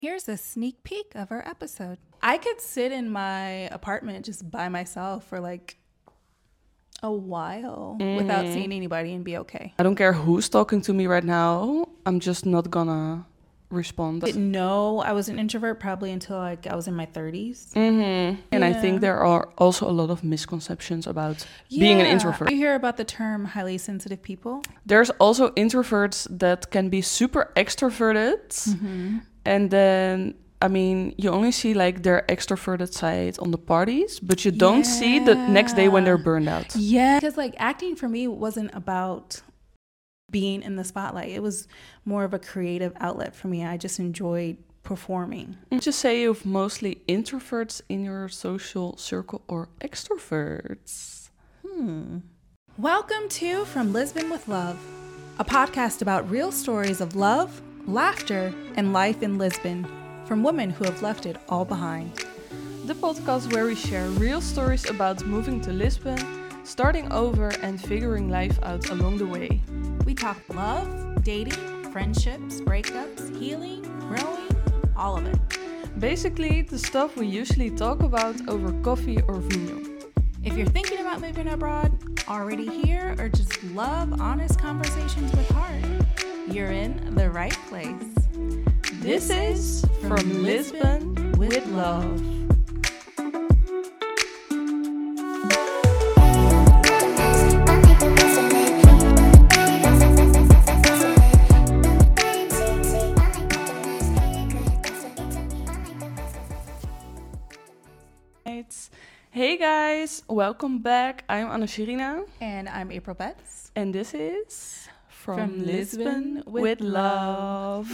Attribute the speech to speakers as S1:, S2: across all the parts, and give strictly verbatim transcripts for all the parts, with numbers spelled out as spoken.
S1: Here's a sneak peek of our episode. I could sit in my apartment just by myself for like a while mm. without seeing anybody and be okay.
S2: I don't care who's talking to me right now. I'm just not gonna respond.
S1: I didn't know I was an introvert probably until like I was in my thirties.
S2: Mm-hmm. And yeah. I think there are also a lot of misconceptions about
S1: yeah.
S2: being an introvert.
S1: You hear about the term highly sensitive people?
S2: There's also introverts that can be super extroverted. Mm-hmm. And then, I mean, you only see like their extroverted side on the parties, but you don't yeah. see the next day when they're burned out.
S1: Yeah. Because like acting for me wasn't about being in the spotlight. It was more of a creative outlet for me. I just enjoyed performing.
S2: Would you say you have mostly introverts in your social circle or extroverts?
S1: Hmm. Welcome to From Lisbon with Love, a podcast about real stories of love, laughter, and life in Lisbon from women who have left it all behind.
S2: The podcast where we share real stories about moving to Lisbon, starting over, and figuring life out along the way.
S1: We talk love, dating, friendships, breakups, healing, growing, all of it.
S2: Basically, the stuff we usually talk about over coffee or vino.
S1: If you're thinking about moving abroad, already here, or just love honest conversations with heart, you're in the right place.
S2: This is From, From Lisbon, Lisbon with, with Love. Hey guys, welcome back. I'm Anna Shirina.
S1: And I'm April Betts.
S2: And this is From, From Lisbon, Lisbon with, with Love.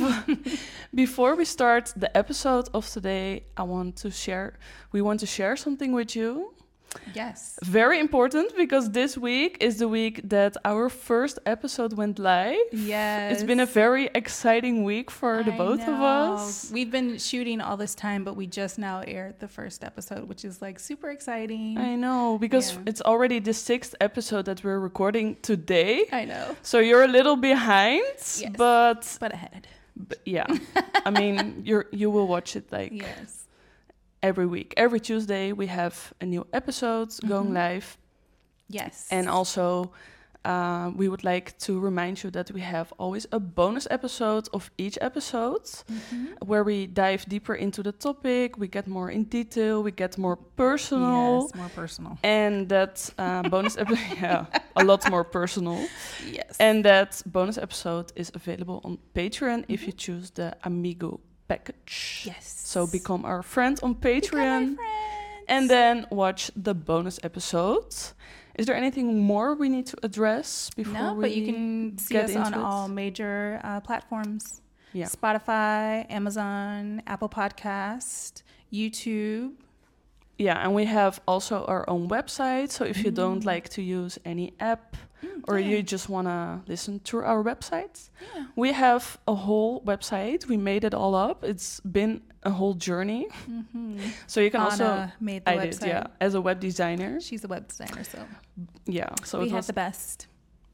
S2: Before we start the episode of today, I want to share, we want to share something with you.
S1: Yes.
S2: Very important because this week is the week that our first episode went live.
S1: Yes.
S2: It's been a very exciting week for the I both
S1: know.
S2: of us.
S1: We've been shooting all this time, but we just now aired the first episode, which is like super exciting.
S2: I know, because yeah. it's already the sixth episode that we're recording today.
S1: I know.
S2: So you're a little behind,
S1: yes.
S2: but...
S1: But ahead.
S2: But yeah. I mean, you're you will watch it like...
S1: Yes.
S2: Every week, every Tuesday, we have a new episode mm-hmm. going live.
S1: Yes.
S2: And also, uh, we would like to remind you that we have always a bonus episode of each episode mm-hmm. where we dive deeper into the topic, we get more in detail, we get more personal.
S1: Yes, more personal.
S2: And that uh, bonus episode, yeah, a lot more personal.
S1: Yes.
S2: And that bonus episode is available on Patreon mm-hmm. if you choose the Amigo package.
S1: Yes.
S2: So become our friend on Patreon
S1: our
S2: and then watch the bonus episode. Is there anything more we need to address before
S1: no,
S2: we
S1: but you can see
S2: get
S1: us
S2: into
S1: on
S2: it?
S1: all major uh, platforms.
S2: Yeah.
S1: Spotify, Amazon, Apple Podcast, YouTube.
S2: Yeah, and we have also our own website. So if mm. you don't like to use any app mm, or yeah. you just want to listen through our website,
S1: yeah.
S2: we have a whole website. We made it all up. It's been a whole journey.
S1: Mm-hmm.
S2: So you can
S1: Anna
S2: also...
S1: made the
S2: I
S1: website.
S2: did, yeah. As a web designer.
S1: She's a web designer, so...
S2: Yeah. So
S1: we
S2: it
S1: had
S2: was
S1: the best.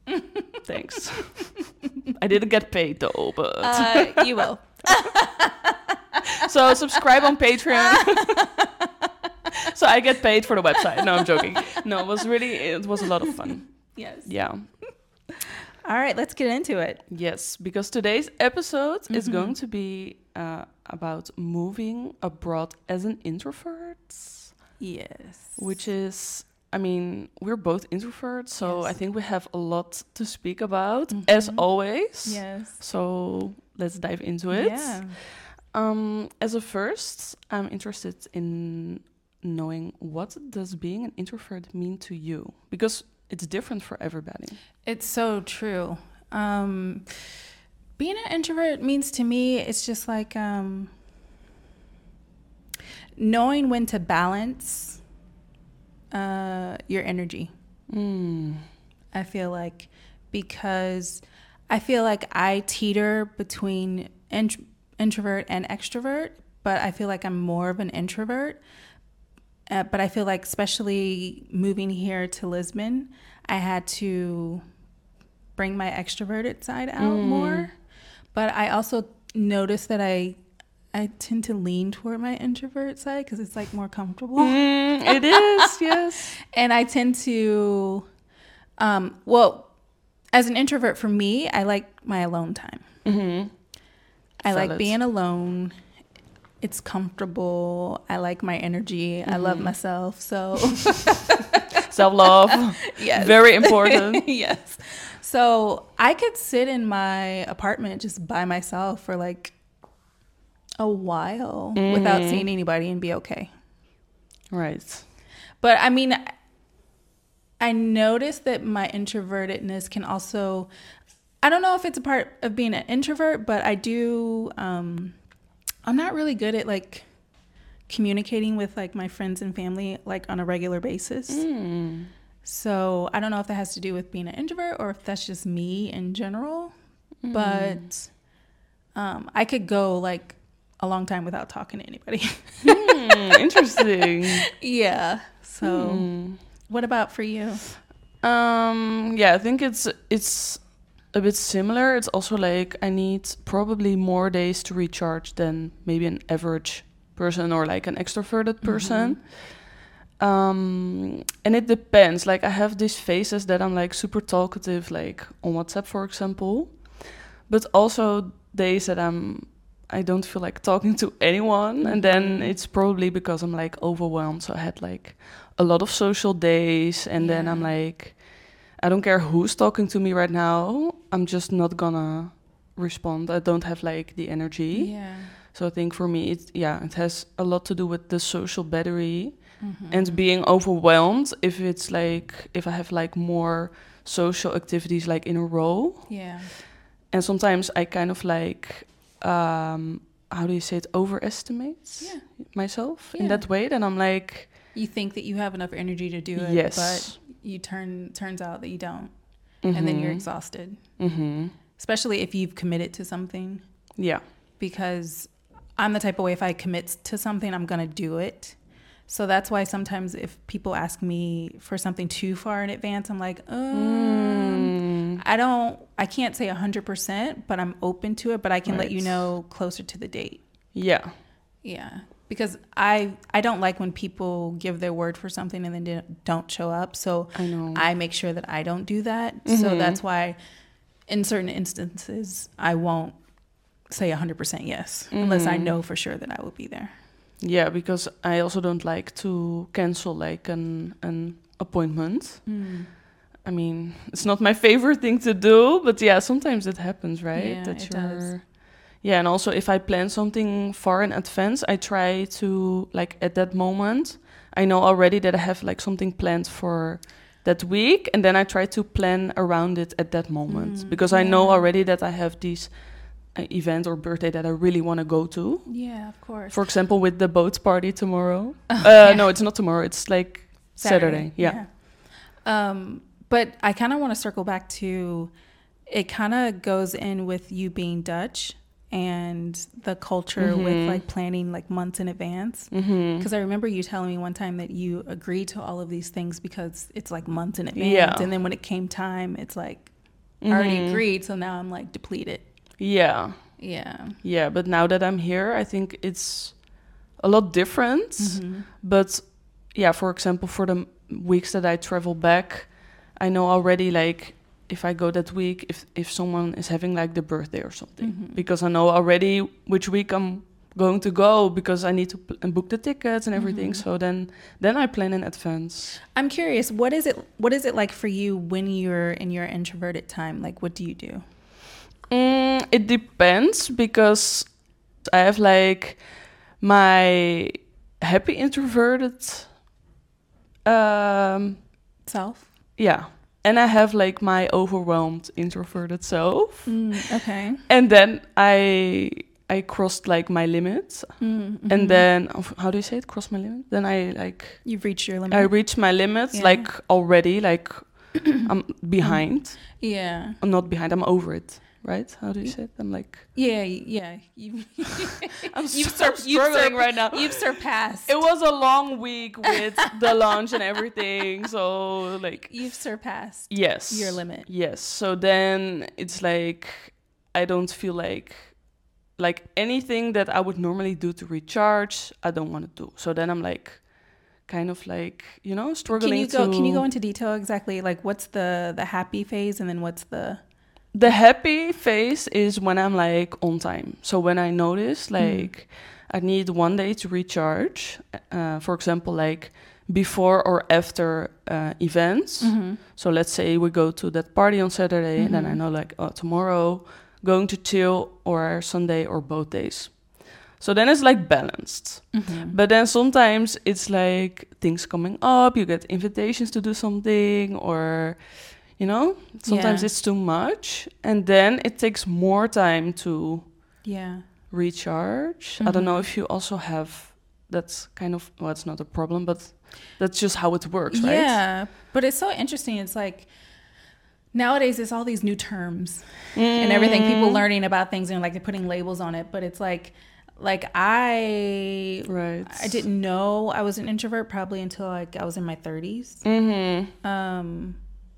S2: Thanks. I didn't get paid though, but...
S1: Uh, you will.
S2: So subscribe on Patreon. So I get paid for the website. No, I'm joking. No, it was really, it was a lot of fun.
S1: Yes.
S2: Yeah.
S1: All right, let's get into it.
S2: Yes, because today's episode mm-hmm. is going to be uh, about moving abroad as an introvert.
S1: Yes.
S2: Which is, I mean, we're both introverts, so yes. I think we have a lot to speak about, mm-hmm. as always.
S1: Yes.
S2: So let's dive into it.
S1: Yeah.
S2: Um, as a first, I'm interested in knowing what does being an introvert mean to you? Because it's different for everybody.
S1: It's so true. Um, being an introvert means to me, it's just like um, knowing when to balance uh, your energy.
S2: Mm.
S1: I feel like because I feel like I teeter between int- introvert and extrovert, but I feel like I'm more of an introvert. Uh, but I feel like especially moving here to Lisbon, I had to bring my extroverted side out mm. more. But I also noticed that I I tend to lean toward my introvert side because it's like more comfortable.
S2: Mm, it is, yes.
S1: And I tend to, um, well, as an introvert, for me, I like my alone time.
S2: Mm-hmm.
S1: I
S2: Valid.
S1: like being alone. It's comfortable. I like my energy. Mm-hmm. I love myself. So
S2: self-love.
S1: Yes.
S2: Very important.
S1: Yes. So I could sit in my apartment just by myself for like a while mm-hmm. without seeing anybody and be okay.
S2: Right.
S1: But I mean, I noticed that my introvertedness can also, I don't know if it's a part of being an introvert, but I do, um, I'm not really good at like communicating with like my friends and family like on a regular basis. Mm. So I don't know if that has to do with being an introvert or if that's just me in general. Mm. But um, I could go like a long time without talking to anybody.
S2: mm, interesting.
S1: Yeah. So mm. What about for you?
S2: Um, yeah, I think it's it's a bit similar. It's also like I need probably more days to recharge than maybe an average person or like an extroverted person. Mm-hmm. Um, and it depends. Like I have these phases that I'm like super talkative, like on WhatsApp, for example. But also days that I'm I don't feel like talking to anyone. Mm-hmm. And then it's probably because I'm like overwhelmed. So I had like a lot of social days and yeah. then I'm like, I don't care who's talking to me right now. I'm just not gonna respond. I don't have like the energy.
S1: Yeah.
S2: So I think for me, it yeah, it has a lot to do with the social battery mm-hmm. and being overwhelmed. If it's like if I have like more social activities like in a row.
S1: Yeah.
S2: And sometimes I kind of like um, how do you say it? Overestimates
S1: yeah.
S2: myself
S1: yeah.
S2: in that way. Then I'm like,
S1: you think that you have enough energy to do it,
S2: yes.
S1: but you turn turns out that you don't, mm-hmm. and then you're exhausted. Mm-hmm. Especially if you've committed to something.
S2: Yeah.
S1: Because I'm the type of way, if I commit to something, I'm gonna do it. So that's why sometimes if people ask me for something too far in advance, I'm like, um, mm. I don't, I can't say one hundred percent, but I'm open to it. But I can right. let you know closer to the date.
S2: Yeah.
S1: Yeah. Because I I don't like when people give their word for something and then don't show up. So
S2: I know.
S1: I make sure that I don't do that. Mm-hmm. So that's why in certain instances, I won't say one hundred percent yes, mm-hmm. unless I know for sure that I will be there.
S2: Yeah, because I also don't like to cancel like an an appointment. Mm. I mean, it's not my favorite thing to do, but yeah, sometimes it happens, right?
S1: Yeah,
S2: that
S1: it
S2: you're
S1: does.
S2: Yeah, and also if I plan something far in advance, I try to, like, at that moment, I know already that I have, like, something planned for that week, and then I try to plan around it at that moment. Mm, because yeah. I know already that I have these uh, event or birthday that I really want to go to.
S1: Yeah, of course.
S2: For example, with the boat party tomorrow.
S1: Oh,
S2: uh,
S1: yeah.
S2: No, it's not tomorrow. It's, like, Saturday. Saturday. Yeah.
S1: yeah. Um, but I kind of want to circle back to, it kind of goes in with you being Dutch and the culture mm-hmm. with like planning like months in advance. Because mm-hmm. I remember you telling me one time that you agreed to all of these things because it's like months in advance.
S2: Yeah.
S1: And then when it came time, it's like, mm-hmm. I already agreed. So now I'm like depleted.
S2: Yeah.
S1: Yeah.
S2: Yeah. But now that I'm here, I think it's a lot different. Mm-hmm. But yeah, for example, for the weeks that I travel back, I know already like, if I go that week, if if someone is having like the birthday or something, mm-hmm. because I know already which week I'm going to go because I need to pl- book the tickets and everything. Mm-hmm. So then then I plan in advance.
S1: I'm curious, what is it what is it like for you when you're in your introverted time? Like, what do you do?
S2: Mm, it depends because I have like my happy introverted um,
S1: self.
S2: Yeah. And I have like my overwhelmed introverted self.
S1: Mm, okay.
S2: And then I I crossed like my limits. Mm-hmm. And then how do you say it? Cross my limit? Then I like
S1: you've reached your limit.
S2: I reached my limits yeah. like already like I'm behind.
S1: Yeah.
S2: I'm not behind. I'm over it. Right? How do you say it? I'm like
S1: yeah, yeah. You,
S2: I'm you've sur- struggling you've sur- right now.
S1: You've surpassed.
S2: It was a long week with the lunch and everything, so like
S1: you've surpassed.
S2: Yes,
S1: your limit.
S2: Yes. So then it's like I don't feel like like anything that I would normally do to recharge, I don't want to do. So then I'm like, kind of like, you know, struggling
S1: Can you go?
S2: to...
S1: Can you go into detail exactly? Like, what's the the happy phase, and then what's the...
S2: The happy phase is when I'm like on time. So when I notice like mm. I need one day to recharge, uh, for example, like before or after uh, events. Mm-hmm. So let's say we go to that party on Saturday, mm-hmm. and then I know like, oh, tomorrow going to chill, or Sunday, or both days. So then it's like balanced. Mm-hmm. But then sometimes it's like things coming up, you get invitations to do something, or... You know, sometimes yeah. it's too much, and then it takes more time to
S1: yeah
S2: recharge. Mm-hmm. I don't know if you also have that's kind of, well, it's not a problem, but that's just how it works, right?
S1: Yeah, but it's so interesting. It's like nowadays there's all these new terms mm. and everything, people learning about things and like they're putting labels on it, but it's like like I
S2: right.
S1: I didn't know I was an introvert probably until like I was in my thirties. Mm-hmm. Um.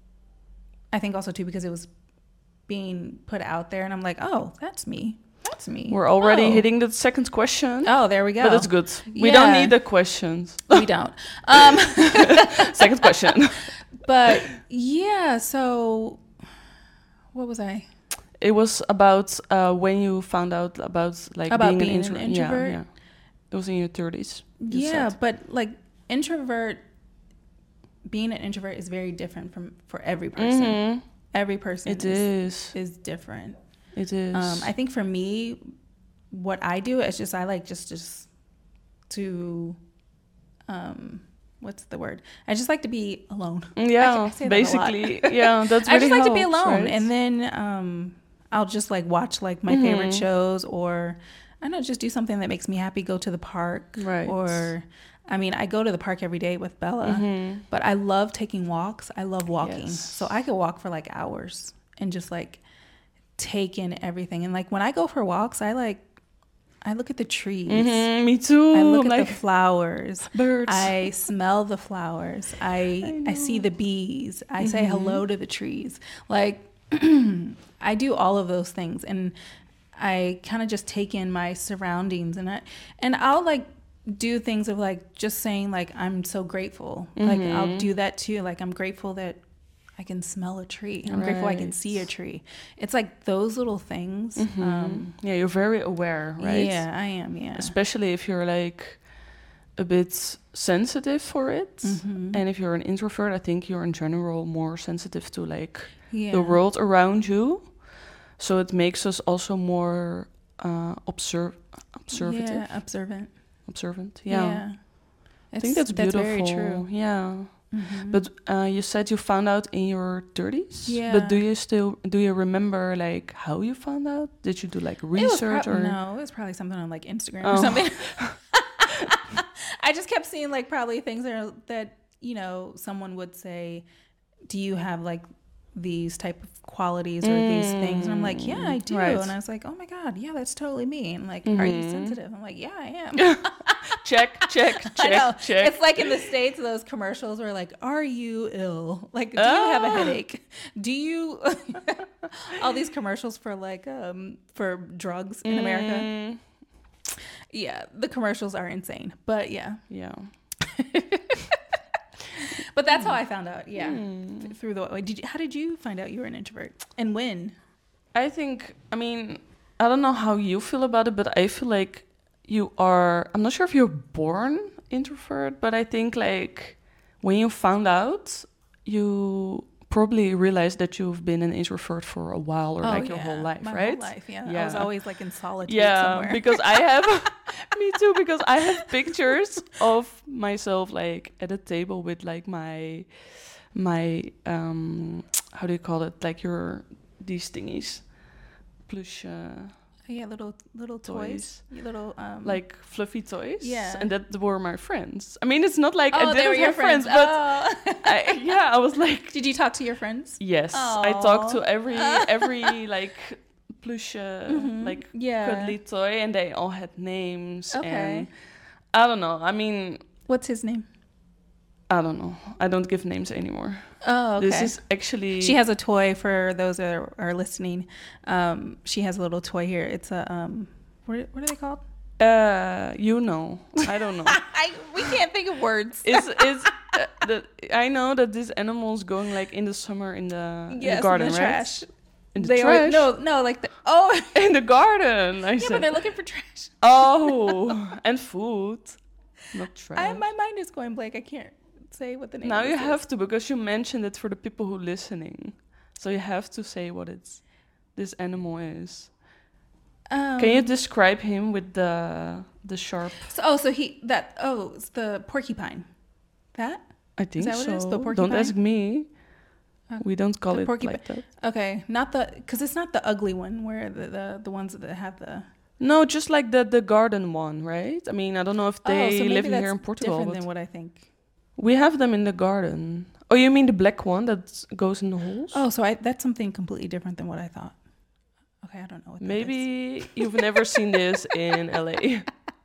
S1: I think also too because it was being put out there, and I'm like, oh, that's me. That's me.
S2: We're already
S1: oh.
S2: hitting the second question.
S1: Oh, there we go.
S2: But it's good. We
S1: yeah.
S2: don't need the questions.
S1: We don't. Um,
S2: second question.
S1: But yeah, so what was I?
S2: It was about uh, when you found out about like
S1: about
S2: being,
S1: being
S2: an, intro-
S1: an introvert.
S2: Yeah, yeah. It was in your thirties.
S1: Yeah, said. But like introvert. Being an introvert is very different from for every person. Mm-hmm. Every person
S2: it
S1: is,
S2: is
S1: is different.
S2: It is.
S1: Um, I think for me, what I do is just I like just just to, um, what's the word? I just like to be alone.
S2: Yeah,
S1: I, I say
S2: basically.
S1: That
S2: yeah, that's really
S1: I just like
S2: helps,
S1: to be alone,
S2: right?
S1: and then um, I'll just like watch like my mm-hmm. favorite shows, or I don't know, just do something that makes me happy. Go to the park,
S2: right?
S1: Or I mean, I go to the park every day with Bella, mm-hmm. but I love taking walks. I love walking.
S2: Yes.
S1: So I could walk for like hours and just like take in everything. And like when I go for walks, I like, I look at the trees.
S2: Mm-hmm, me too.
S1: I look at
S2: like
S1: the flowers.
S2: Birds.
S1: I smell the flowers. I I, I see the bees. I mm-hmm. say hello to the trees. Like I do all of those things. And I kind of just take in my surroundings. And I, and I'll like, do things of like just saying like I'm so grateful. Mm-hmm. Like I'll do that too. Like I'm grateful that I can smell a tree. I'm right. grateful I can see a tree. It's like those little things.
S2: Mm-hmm.
S1: Um,
S2: yeah, you're very aware, right?
S1: Yeah, I am. Yeah,
S2: especially if you're like a bit sensitive for it, mm-hmm. and if you're an introvert, I think you're in general more sensitive to like yeah. the world around you. So it makes us also more uh, observe observative.
S1: Yeah, observant.
S2: Observant, yeah.
S1: yeah.
S2: I think that's beautiful.
S1: That's very true.
S2: Yeah. Mm-hmm. But uh, you said you found out in your thirties.
S1: Yeah.
S2: But do you still do you remember like how you found out? Did you do like research
S1: prob-
S2: or
S1: no? It was probably something on like Instagram
S2: oh.
S1: or something. I just kept seeing like probably things that are, that you know someone would say, "Do you have like these type of qualities or mm. these things?" And I'm like, "Yeah, I do." Right. And I was like, "Oh my god, yeah, that's totally me." And like, mm-hmm. "Are you sensitive?" I'm like, "Yeah, I am."
S2: check, check, check,
S1: I know.
S2: check.
S1: It's like in the States, those commercials where like, "Are you ill? Like, do
S2: oh.
S1: you have a headache? Do you?" All these commercials for like um for drugs in mm. America. Yeah, the commercials are insane, but yeah,
S2: yeah.
S1: But that's how I found out. Yeah,
S2: mm.
S1: through the way. Did you, how did you find out you were an introvert, and when?
S2: I think. I mean, I don't know how you feel about it, but I feel like you are. I'm not sure if you're born introvert, but I think like when you found out, you probably realized that you've been an introvert for a while or
S1: oh,
S2: like
S1: yeah.
S2: your whole life,
S1: My
S2: right?
S1: Whole life, yeah.
S2: yeah.
S1: I was always like in solitude
S2: yeah,
S1: somewhere.
S2: because I have, me too, because I have pictures of myself like at a table with like my, my, um, how do you call it? Like your, these thingies, plush, uh,
S1: Oh, yeah, little little toys,
S2: toys.
S1: little um,
S2: like fluffy toys.
S1: Yeah,
S2: and that were my friends. I mean, it's not like
S1: oh,
S2: I didn't
S1: they were your
S2: have friends,
S1: friends,
S2: but
S1: oh.
S2: I, yeah, I was like,
S1: did you talk to your friends?
S2: Yes,
S1: Aww.
S2: I talked to every every like plush, uh,
S1: mm-hmm.
S2: like
S1: yeah.
S2: cuddly toy, and they all had names.
S1: Okay,
S2: and I don't know. I mean,
S1: what's his name?
S2: I don't know. I don't give names anymore.
S1: Oh, okay.
S2: This is actually...
S1: She has a toy for those that are, are listening. Um, she has a little toy here. It's a um, What, what are they called?
S2: Uh, you know, I don't know.
S1: I we can't think of words.
S2: It's it's. Uh, the, I know that these animals going like in the summer in the, in
S1: Yes,
S2: the garden,
S1: in the
S2: right?
S1: trash.
S2: In the
S1: They
S2: trash.
S1: always, no, no, like the oh
S2: In the garden. I
S1: yeah,
S2: said.
S1: but they're looking for trash.
S2: Oh, and food, not trash.
S1: I, my mind is going blank. I can't say what the name.
S2: Now
S1: of
S2: you
S1: this
S2: have
S1: is.
S2: to, because you mentioned it for the people who listening. So you have to say what it's this animal is.
S1: Um,
S2: Can you describe him with the the sharp?
S1: So, oh, so he that oh, it's the porcupine. That
S2: I think
S1: that what
S2: so.
S1: it is? The
S2: Don't
S1: porcupine?
S2: ask me.
S1: Uh,
S2: We don't call
S1: the
S2: it
S1: porcupi-
S2: like that.
S1: okay, not the because it's not the ugly one where the, the the ones that have the.
S2: No, just like the the garden one, right? I mean, I don't know if they
S1: oh, so maybe
S2: live
S1: that's
S2: here in Portugal,
S1: different
S2: but
S1: than what I think.
S2: we have them in the garden. Oh, you mean the black one that goes in the holes?
S1: Oh, so I that's something completely different than what I thought. Okay, I don't know what that
S2: Maybe
S1: is.
S2: you've never seen this in L A.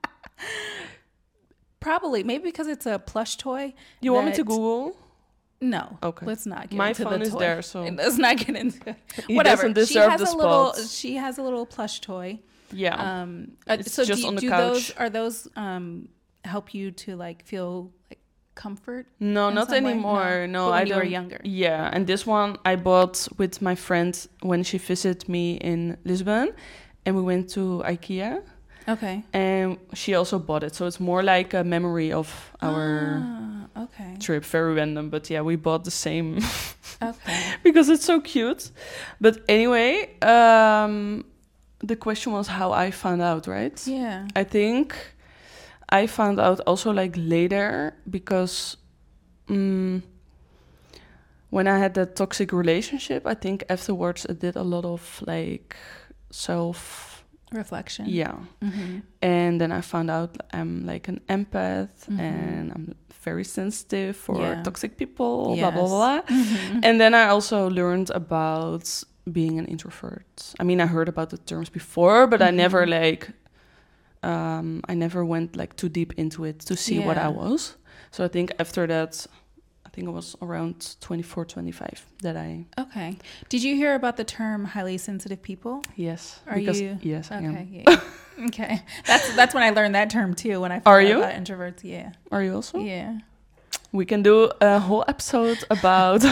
S1: Probably, maybe because it's a plush toy.
S2: You want me to
S1: that-
S2: Google?
S1: No.
S2: Okay.
S1: Let's not get
S2: My
S1: into
S2: phone
S1: the
S2: is
S1: toy.
S2: there, so
S1: Let's not get into
S2: he
S1: whatever.
S2: doesn't
S1: She
S2: deserve
S1: has
S2: the
S1: a little.
S2: spot.
S1: She has a little plush toy.
S2: Yeah.
S1: Um, uh,
S2: It's
S1: so
S2: just
S1: do,
S2: on the
S1: do
S2: couch.
S1: those are those um help you to like feel like comfort?
S2: No,
S1: in
S2: not
S1: some way?
S2: anymore. No,
S1: But when
S2: I
S1: you
S2: don't.
S1: were younger.
S2: Yeah, and this one I bought with my friend when she visited me in Lisbon, and we went to IKEA,
S1: Okay.
S2: and she also bought it. So it's more like a memory of our
S1: Ah, okay.
S2: trip. Very random, but yeah, we bought the same
S1: Okay.
S2: because it's so cute. But anyway, um, the question was how I found out, right?
S1: Yeah.
S2: I think I found out also like later because um, when I had that toxic relationship, I think afterwards I did a lot of like self,
S1: Reflection.
S2: yeah.
S1: Mm-hmm.
S2: And then I found out I'm like an empath
S1: Mhm.
S2: and I'm very sensitive for
S1: Yeah.
S2: toxic people, blah, blah,
S1: Yes.
S2: blah.
S1: Mhm.
S2: And then I also learned about being an introvert. I mean, I heard about the terms before, but I never
S1: Mhm.
S2: like, um, I never went like too deep into it to see what I
S1: Yeah.
S2: was. So I think after that, I think it was around twenty-four, twenty-five that I,
S1: Okay. Did you hear about the term highly sensitive people?
S2: yes.
S1: Are
S2: because,
S1: you-
S2: Yes, I
S1: Okay.
S2: am.
S1: Yeah. Okay. That's that's when I learned that term too. When I found
S2: Are
S1: out
S2: you?
S1: about introverts. Yeah.
S2: Are you also?
S1: Yeah.
S2: We can do a whole episode about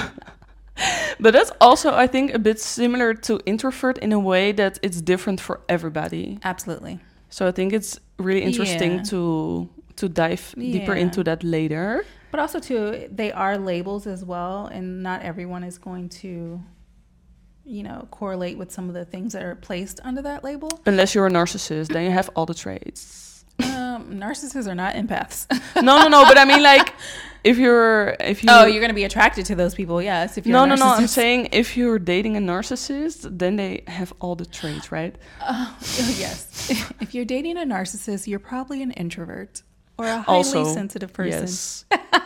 S2: but that's also I think a bit similar to introvert in a way that it's different for everybody.
S1: Absolutely.
S2: So I think it's really interesting
S1: Yeah.
S2: to to dive deeper
S1: Yeah.
S2: into that later.
S1: But also too, they are labels as well, and not everyone is going to, you know, correlate with some of the things that are placed under that label.
S2: Unless you're a narcissist, then you have all the traits.
S1: Um, narcissists are not empaths.
S2: No, no, no. But I mean, like, if you're if you
S1: Oh, you're going to be attracted to those people, yes. If you're
S2: no,
S1: a
S2: no, no. I'm
S1: narcissist.
S2: saying if you're dating a narcissist, then they have all the traits, right?
S1: Oh, yes. If you're dating a narcissist, you're probably an introvert or a highly
S2: Also,
S1: sensitive person.
S2: Yes.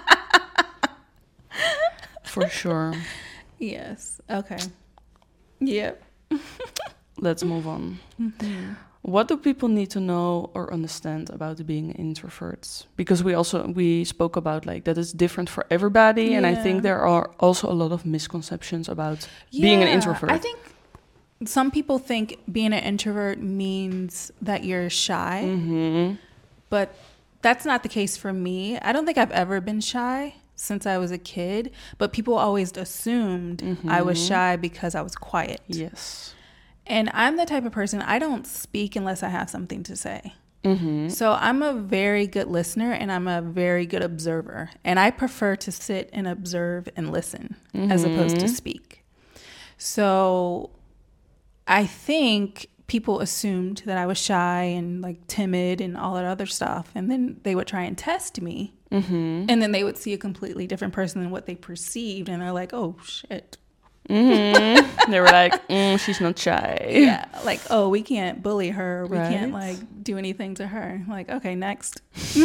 S2: For sure.
S1: Yes. Okay. Yep.
S2: Let's move on.
S1: Mm-hmm.
S2: What do people need to know or understand about being introverts? Because we also we spoke about like that it's different for everybody, and I
S1: Yeah.
S2: think there are also a lot of misconceptions about being an
S1: Yeah,
S2: introvert.
S1: I think some people think being an introvert means that you're shy,
S2: Mm-hmm.
S1: but that's not the case for me. I don't think I've ever been shy since I was a kid, but people always assumed I was
S2: Mhm.
S1: shy because I was quiet.
S2: Yes.
S1: And I'm the type of person, I don't speak unless I have something to say.
S2: Mm-hmm.
S1: So I'm a very good listener and I'm a very good observer. And I prefer to sit and observe and listen as opposed to
S2: Mhm.
S1: speak. So I think people assumed that I was shy and like timid and all that other stuff. And then they would try and test me.
S2: Mm-hmm.
S1: And then they would see a completely different person than what they perceived. And they're like, oh, shit.
S2: Mm-hmm. They were like, mm, she's not shy.
S1: Yeah. Like, oh, we can't bully her. We can't
S2: Right.
S1: like do anything to her. Like, okay, next.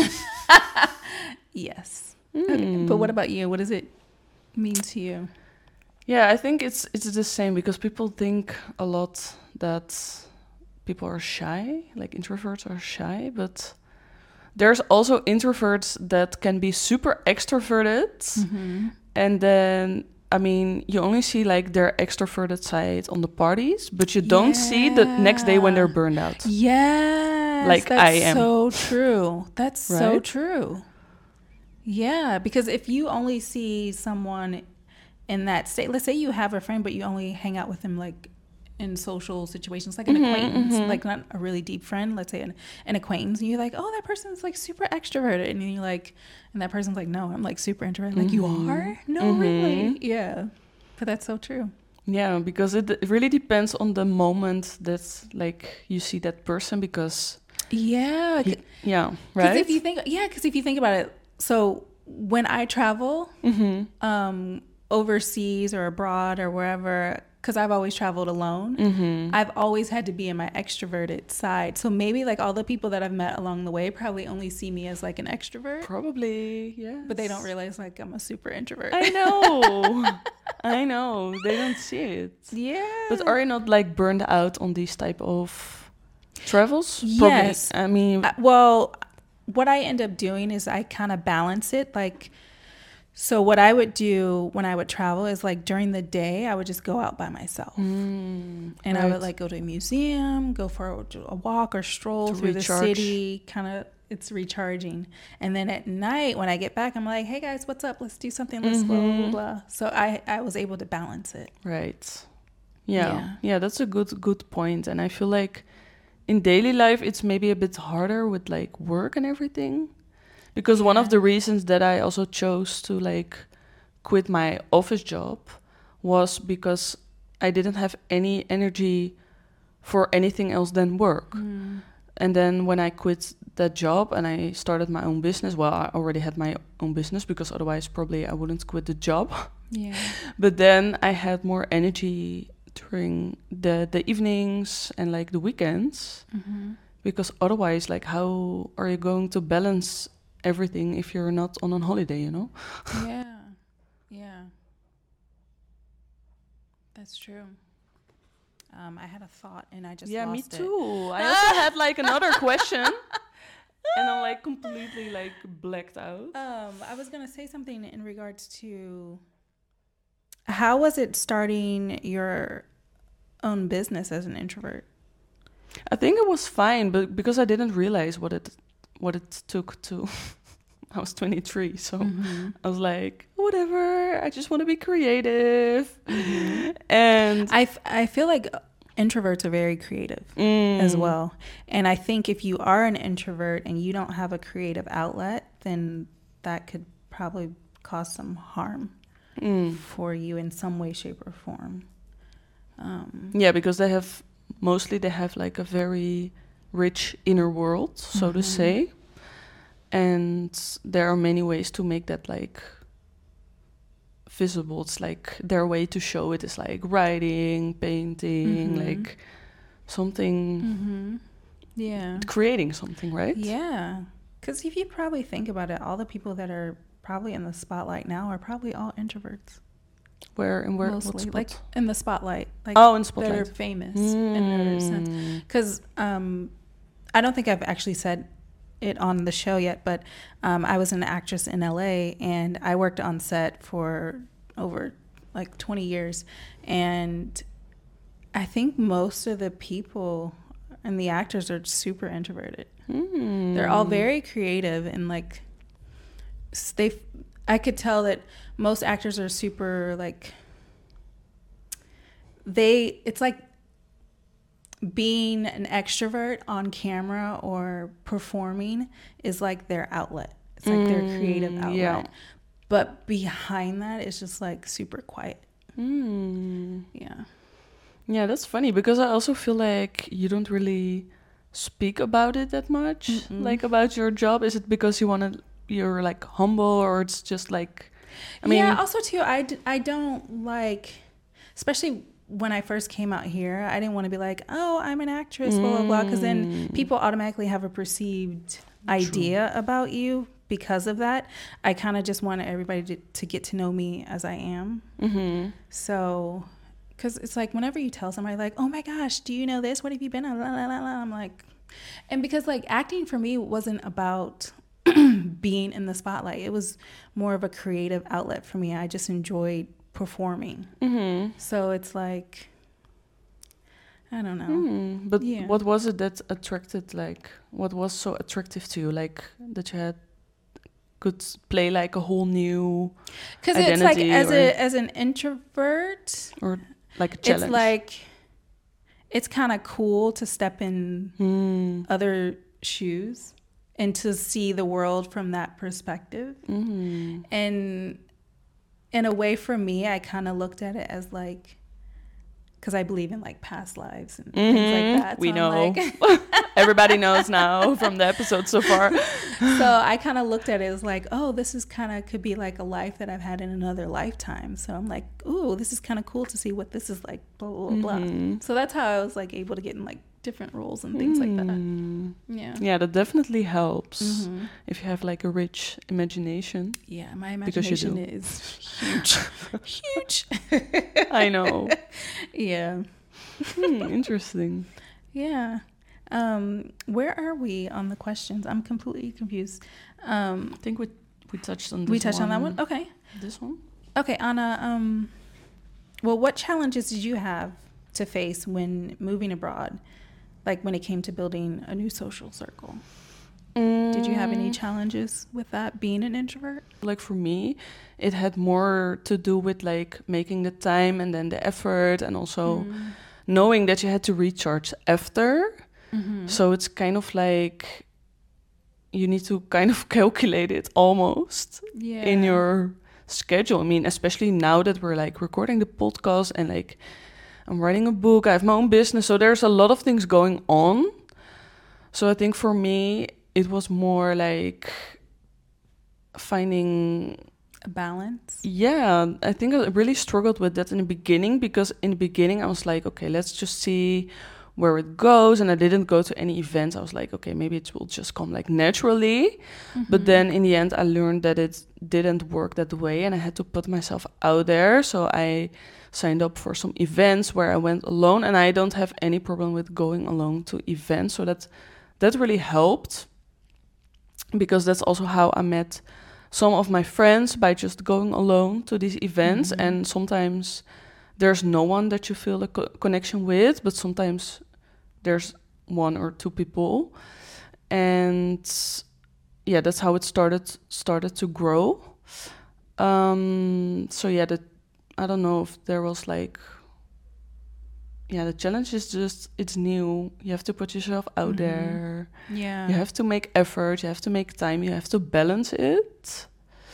S1: Yes. Okay.
S2: Mm.
S1: But what about you? What does it mean to you?
S2: Yeah, I think it's it's the same because people think a lot that people are shy, like introverts are shy, but there's also introverts that can be super extroverted
S1: Mm-hmm.
S2: and then I mean, you only see like their extroverted side on the parties, but you don't see the next day when they're burned out.
S1: Yes,
S2: Like
S1: that's
S2: I am.
S1: so true. That's so
S2: Right?
S1: true. Yeah, because if you only see someone in that state, let's say you have a friend, but you only hang out with them like in social situations, like an
S2: Mhm,
S1: acquaintance,
S2: mhm.
S1: like not a really deep friend, let's say an, an acquaintance, and you're like, oh, that person's like super extroverted, and then you're like, and that person's like, no, I'm like super introverted. Like, you
S2: Mhm.
S1: are? No,
S2: Mhm.
S1: really? Yeah. But that's so true.
S2: Yeah, because it, it really depends on the moment that's like you see that person, because
S1: Yeah.
S2: he, yeah,
S1: Because
S2: right?
S1: if you think, yeah, because if you think about it, so when I travel
S2: Mhm.
S1: um, overseas or abroad or wherever, because I've always traveled alone,
S2: Mhm.
S1: I've always had to be in my extroverted side. So maybe like all the people that I've met along the way probably only see me as like an extrovert,
S2: Probably, yeah.
S1: but they don't realize like I'm a super introvert.
S2: I know. I know. They don't see it.
S1: Yeah.
S2: But are you not like burned out on these type of travels?
S1: Yes.
S2: Probably. I mean,
S1: Uh, well, what I end up doing is I kind of balance it. Like, so what I would do when I would travel is like during the day, I would just go out by myself.
S2: mm,
S1: And I would
S2: right.
S1: like go to a museum, go for a, a walk or stroll
S2: To
S1: through
S2: recharge.
S1: the city. Kind of, it's recharging. And then at night, when I get back, I'm like, hey guys, what's up? Let's do something. Let's blah, blah,
S2: Mhm.
S1: blah. So I, I was able to balance it.
S2: Right. Yeah.
S1: Yeah.
S2: Yeah, that's a good good point. And I feel like in daily life it's maybe a bit harder with like work and everything. Because one of
S1: Yeah.
S2: the reasons that I also chose to like quit my office job was because I didn't have any energy for anything else than work.
S1: Mm.
S2: And then when I quit that job and I started my own business, well, I already had my own business because otherwise probably I wouldn't quit the job.
S1: Yeah.
S2: But then I had more energy during the the evenings and like the weekends,
S1: Mm-hmm.
S2: because otherwise, like, how are you going to balance everything if you're not on a holiday, you know?
S1: Yeah. Yeah. That's true. Um, I had a thought and I just
S2: Yeah, me
S1: lost it.
S2: too. I also had like another question, and I'm like completely like blacked out.
S1: Um, I was gonna say something in regards to how was it starting your own business as an introvert?
S2: I think it was fine, but because I didn't realize what it what it took to. I was twenty-three, so
S1: Mm-hmm.
S2: I was like, whatever. I just want to be creative,
S1: Mm-hmm.
S2: and
S1: I, f- I feel like introverts are very creative
S2: mm,
S1: as well. And I think if you are an introvert and you don't have a creative outlet, then that could probably cause some harm
S2: mm.
S1: for you in some way, shape, or form. Um,
S2: Yeah, because they have mostly they have like a very rich inner world, so to
S1: Mhm.
S2: say, and there are many ways to make that like visible. It's like their way to show it is like writing, painting,
S1: Mhm.
S2: like something,
S1: Mm-hmm. Yeah.
S2: creating something, right?
S1: Yeah. Because if you probably think about it, all the people that are probably in the spotlight now are probably all introverts.
S2: Where and where?
S1: Mostly.
S2: What spot?
S1: Like in the spotlight. Like
S2: Oh, in
S1: that are
S2: spotlight.
S1: famous in their sense.
S2: Mm.
S1: Because um, I don't think I've actually said it on the show yet, but um, I was an actress in L A and I worked on set for over like twenty years. And I think most of the people and the actors are super introverted.
S2: Mm.
S1: They're all very creative and like s- they I could tell that most actors are super like they it's like being an extrovert on camera or performing is like their outlet. It's like their creative
S2: Mm,
S1: outlet.
S2: yeah.
S1: But behind that it's just like super quiet.
S2: Mm.
S1: Yeah.
S2: Yeah, that's funny because I also feel like you don't really speak about it that much,
S1: Mm-mm.
S2: like about your job. Is it because you want to, you're like humble, or it's just like, I mean,
S1: yeah, also too, I, d- I don't like, especially when I first came out here, I didn't want to be like, oh, I'm an actress, blah, blah, blah, because then
S2: Mm.
S1: people automatically have a perceived idea about you because of that. I kind of just wanted everybody to, to get to know me as I am.
S2: Mm-hmm.
S1: So, because it's like whenever you tell somebody like, oh my gosh, do you know this? What have you been on? La, la, la, la. I'm like, and because like acting for me wasn't about being in the spotlight. It was more of a creative outlet for me. I just enjoyed performing.
S2: Mm-hmm.
S1: So it's like, I don't know.
S2: Mm. But
S1: Yeah.
S2: what was it that attracted, like, what was so attractive to you? Like, that you had could play like a whole new
S1: Because it's like,
S2: identity
S1: as
S2: or-
S1: a as an introvert,
S2: or like a challenge?
S1: it's like, it's kind of cool to step in
S2: Mm.
S1: other shoes and to see the world from that perspective.
S2: Mm.
S1: And in a way, for me, I kind of looked at it as like, because I believe in like past lives and things
S2: Mhm.
S1: like that.
S2: We
S1: so I'm
S2: know.
S1: like-
S2: Everybody knows now from the episode so far.
S1: so I kind of looked at it as like, oh, this is kind of could be like a life that I've had in another lifetime. So I'm like, ooh, this is kind of cool to see what this is like, blah, blah, blah, blah.
S2: Mhm.
S1: So that's how I was like able to get in like different roles and things like that.
S2: Mm.
S1: Yeah.
S2: Yeah, that definitely helps
S1: Mhm.
S2: if you have like a rich imagination.
S1: Yeah, my
S2: Because you
S1: imagination
S2: do.
S1: is huge. Huge.
S2: I know.
S1: Yeah.
S2: Hmm, interesting.
S1: Yeah. Um, where are we on the questions? I'm completely confused. Um,
S2: I think we we touched on this
S1: we touched on that one? Okay.
S2: This one?
S1: Okay, Anna, um, well, what challenges did you have to face when moving abroad? Like when it came to building a new social circle? Did you have any
S2: Mm,
S1: challenges with that, being an introvert?
S2: like for me, it had more to do with like making the time and then the effort and also
S1: Mm.
S2: knowing that you had to recharge after.
S1: Mhm.
S2: So it's kind of like you need to kind of calculate it almost
S1: yeah.
S2: in your schedule. I mean, especially now that we're like recording the podcast and like I'm writing a book, I have my own business, so there's a lot of things going on. So I think for me, it was more like finding
S1: a balance.
S2: yeah, I think I really struggled with that in the beginning because in the beginning I was like, okay, let's just see where it goes. And I didn't go to any events. I was like, okay, maybe it will just come like naturally. But
S1: Mhm.
S2: then in the end, I learned that it didn't work that way and I had to put myself out there. So I signed up for some events where I went alone and I don't have any problem with going alone to events. So that, that really helped because that's also how I met some of my friends by just going alone to these events.
S1: Mhm.
S2: And sometimes there's no one that you feel a co- connection with, but sometimes there's one or two people. And yeah, that's how it started started to grow. Um, so yeah, that I don't know if there was like yeah, the challenge is just it's new. You have to put yourself out
S1: Mhm.
S2: there.
S1: Yeah.
S2: You have to make effort, you have to make time, you have to balance it.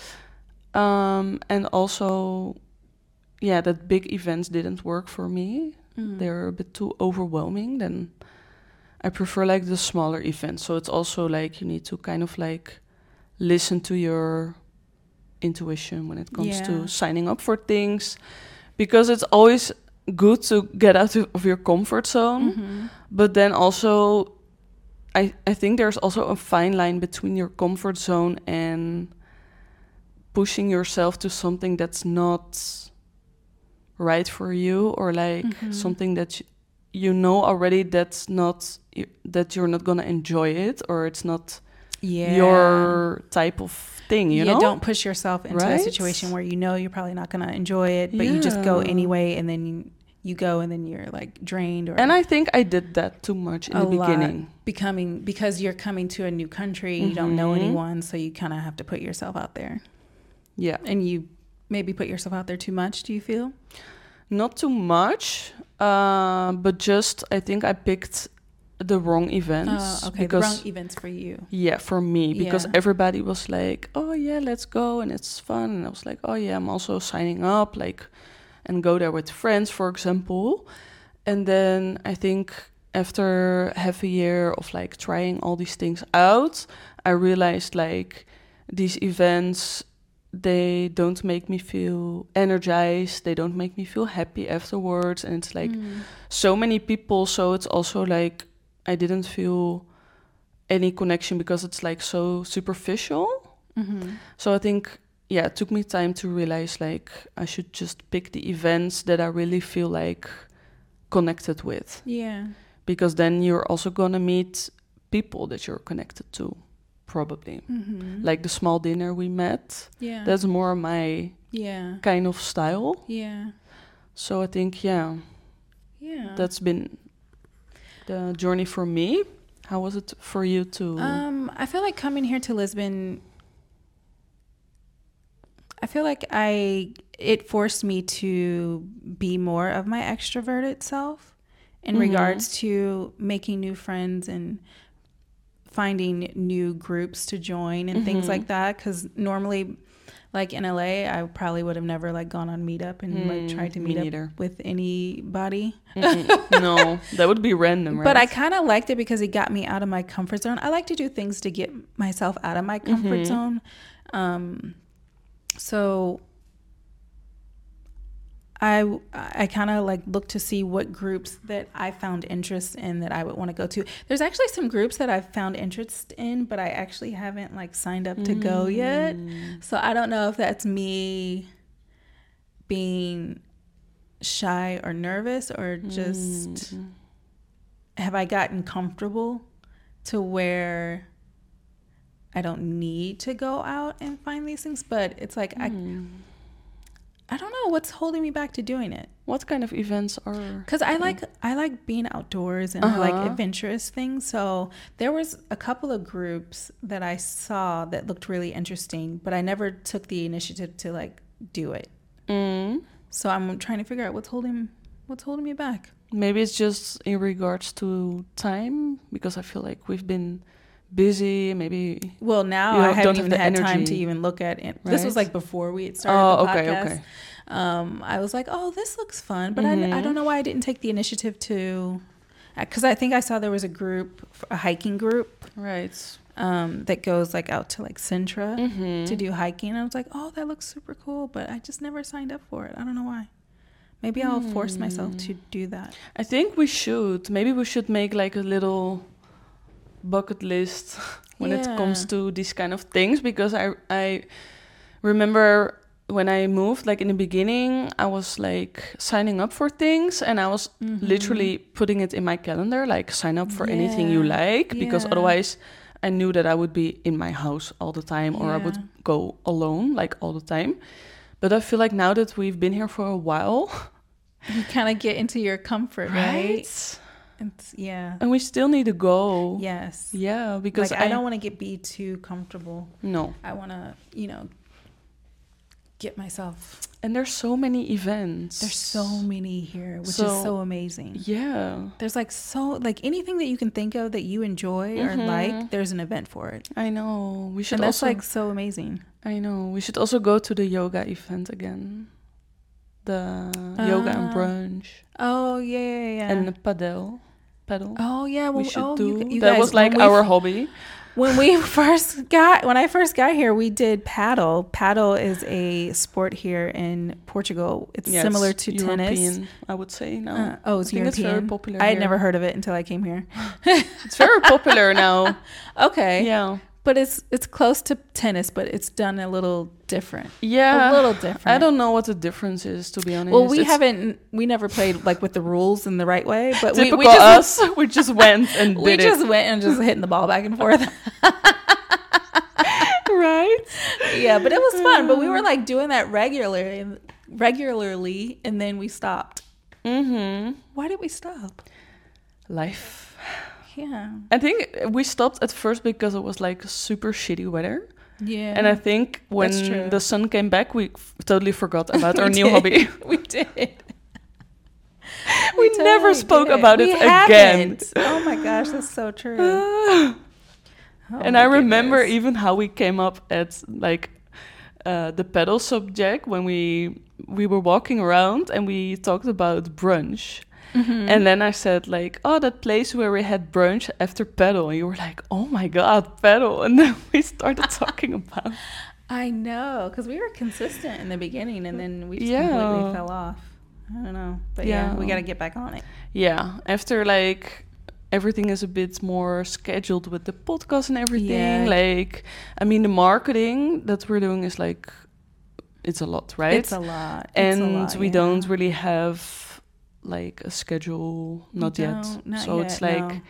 S2: Um, and also, yeah, that big events didn't work for me.
S1: Mm.
S2: They're a bit too overwhelming. Then I prefer like the smaller events. So it's also like you need to kind of like listen to your intuition when it comes
S1: Yeah.
S2: to signing up for things. Because it's always good to get out of of your comfort zone.
S1: Mhm.
S2: But then also, I, I think there's also a fine line between your comfort zone and pushing yourself to something that's not right for you or like
S1: Mhm.
S2: something that you, you know already that's not y- that you're not gonna enjoy it or it's not
S1: Yeah.
S2: your type of thing, you
S1: yeah,
S2: know?
S1: don't push yourself into a
S2: Right?
S1: situation where you know you're probably not going to enjoy it, but you just go
S2: Yeah.
S1: anyway, and then you, you go and then you're like drained or
S2: And I think I did that too much in
S1: a
S2: the
S1: lot.
S2: beginning.
S1: becoming because you're coming to a new country, you don't know
S2: Mhm.
S1: anyone, so you kind of have to put yourself out there,
S2: Yeah.
S1: and you maybe put yourself out there too much. Do you feel?
S2: Not too much, uh, but just I think I picked the wrong events.
S1: Oh, okay, the
S2: because,
S1: wrong events for you.
S2: Yeah, for me, because
S1: Yeah.
S2: everybody was like, "Oh yeah, let's go," and it's fun. And I was like, "Oh yeah, I'm also signing up, like, and go there with friends, for example." And then I think after half a year of like trying all these things out, I realized like these events they don't make me feel energized. They don't make me feel happy afterwards, and it's like
S1: Mm.
S2: so many people. So it's also like I didn't feel any connection because it's like so superficial.
S1: Mhm.
S2: So I think, yeah, it took me time to realize like I should just pick the events that I really feel like connected with.
S1: Yeah.
S2: Because then you're also gonna meet people that you're connected to. probably.
S1: Mm-hmm.
S2: Like the small dinner we met,
S1: Yeah.
S2: that's more my
S1: yeah.
S2: kind of style.
S1: Yeah.
S2: So I think, yeah,
S1: Yeah.
S2: that's been the journey for me. How was it for you to...
S1: Um, I feel like coming here to Lisbon, I feel like I it forced me to be more of my extroverted self in
S2: Mhm.
S1: regards to making new friends and finding new groups to join and things
S2: Mhm.
S1: like that. Because normally, like in L A, I probably would have never like gone on Meetup and like
S2: Mm,
S1: tried to
S2: me
S1: meet up
S2: neither.
S1: with anybody.
S2: Mm-mm. No, that would be random, right?
S1: But I kind of liked it because it got me out of my comfort zone. I like to do things to get myself out of my comfort
S2: Mhm.
S1: zone. Um, so I I kind of like look to see what groups that I found interest in that I would want to go to. There's actually some groups that I've found interest in, but I actually haven't like signed up to go yet.
S2: Mm.
S1: So I don't know if that's me being shy or nervous or just
S2: Mm.
S1: have I gotten comfortable to where I don't need to go out and find these things. But it's like
S2: Mm.
S1: I I don't know what's holding me back to doing it.
S2: What kind of events are...
S1: Because I like I like being outdoors and I like
S2: Uh-huh.
S1: adventurous things. So there was a couple of groups that I saw that looked really interesting, but I never took the initiative to like do it.
S2: Mm.
S1: So I'm trying to figure out what's holding what's holding me back.
S2: Maybe it's just in regards to time, because I feel like we've been busy. Maybe...
S1: Well, now
S2: You
S1: I
S2: don't
S1: haven't
S2: have
S1: even
S2: the
S1: had time
S2: energy.
S1: to even look at it. This was
S2: Right.
S1: like before we had started
S2: Oh,
S1: the
S2: okay,
S1: podcast.
S2: okay.
S1: Um, I was like, oh, this looks fun, but I, I
S2: Mhm.
S1: don't know why I didn't take the initiative to, because I think I saw there was a group, a hiking group,
S2: Right.
S1: um, that goes like out to like Sintra
S2: Mhm.
S1: to do hiking. I was like, oh, that looks super cool, but I just never signed up for it. I don't know why. Maybe I'll force myself to do that.
S2: I think we should. Maybe we should make like a little bucket list when it comes
S1: Yeah.
S2: to these kind of things, because I I remember when I moved, like in the beginning, I was like signing up for things, and I was
S1: Mhm.
S2: literally putting it in my calendar, like sign up for anything you
S1: Yeah,
S2: like, because
S1: yeah.
S2: otherwise I knew that I would be in my house all the time, or I would
S1: Yeah.
S2: go alone like all the time. But I feel like now that we've been here for a while,
S1: You kind of get into your comfort, right?
S2: right?
S1: It's, yeah.
S2: And we still need to go.
S1: Yes.
S2: Yeah, because
S1: Like I,
S2: I,
S1: don't want to get be too comfortable.
S2: No.
S1: I want to, you know, get myself.
S2: And there's so many events.
S1: There's so many here, which
S2: So-
S1: is so amazing.
S2: Yeah,
S1: There's like so like anything that you can think of that you enjoy or
S2: Mhm.
S1: like, there's an event for it.
S2: I know. We should
S1: And that's
S2: also.
S1: like so amazing.
S2: I know. We should also go to the yoga event again. The yoga and
S1: Ah.
S2: brunch
S1: Oh yeah, yeah, yeah.
S2: and the paddle. Paddle.
S1: oh yeah, well,
S2: we should
S1: oh,
S2: do.
S1: You, you
S2: that
S1: guys,
S2: was like
S1: when we
S2: our
S1: f-
S2: hobby.
S1: when we first got when I first got here, we did paddle. Paddle is a sport here in Portugal. It's
S2: Yeah,
S1: similar
S2: it's
S1: to tennis.
S2: European, I would say now.
S1: Uh, oh, it's
S2: I think it's
S1: European.
S2: very popular
S1: I had
S2: here.
S1: never heard of it until I came here.
S2: It's very popular now.
S1: Okay,
S2: Yeah.
S1: but it's it's close to tennis, but it's done a little different.
S2: Yeah.
S1: A little different.
S2: I don't know what the difference is, to be honest.
S1: Well, we
S2: It's
S1: haven't. We never played like with the rules in the right way, but we,
S2: typical
S1: we just
S2: us. We just went and
S1: we
S2: did
S1: just
S2: it.
S1: went and just hitting the ball back and forth.
S2: Right?
S1: Yeah, but it was fun. But we were like doing that regularly, regularly, and then we stopped.
S2: Mm-hmm.
S1: Why did we stop?
S2: Life.
S1: Yeah,
S2: I think we stopped at first because it was like super shitty weather.
S1: yeah.
S2: And I think when
S1: That's true.
S2: the sun came back, we f- totally forgot about
S1: We
S2: our new
S1: did.
S2: hobby.
S1: we did.
S2: We never
S1: totally
S2: spoke
S1: did.
S2: about
S1: We
S2: it again.
S1: haven't. Oh my gosh, that's so true. Oh
S2: And
S1: my
S2: I remember
S1: goodness.
S2: even how we came up at like uh, the pedal subject when we we were walking around and we talked about brunch.
S1: Mhm.
S2: And then I said like, oh, that place where we had brunch after pedal. And you were like, oh my God, pedal. And then we started talking about
S1: I know, because we were consistent in the beginning, and then we just
S2: Yeah.
S1: completely fell off. I don't know, but yeah,
S2: Yeah.
S1: we got to get back on it.
S2: Yeah, after like everything is a bit more scheduled with the podcast and everything.
S1: Yeah.
S2: Like, I mean, the marketing that we're doing is like, it's a lot, right?
S1: It's a lot, it's
S2: and
S1: a lot,
S2: we
S1: yeah.
S2: don't really have like a schedule, not yet.
S1: don't, not
S2: so it's
S1: yet,
S2: like
S1: no.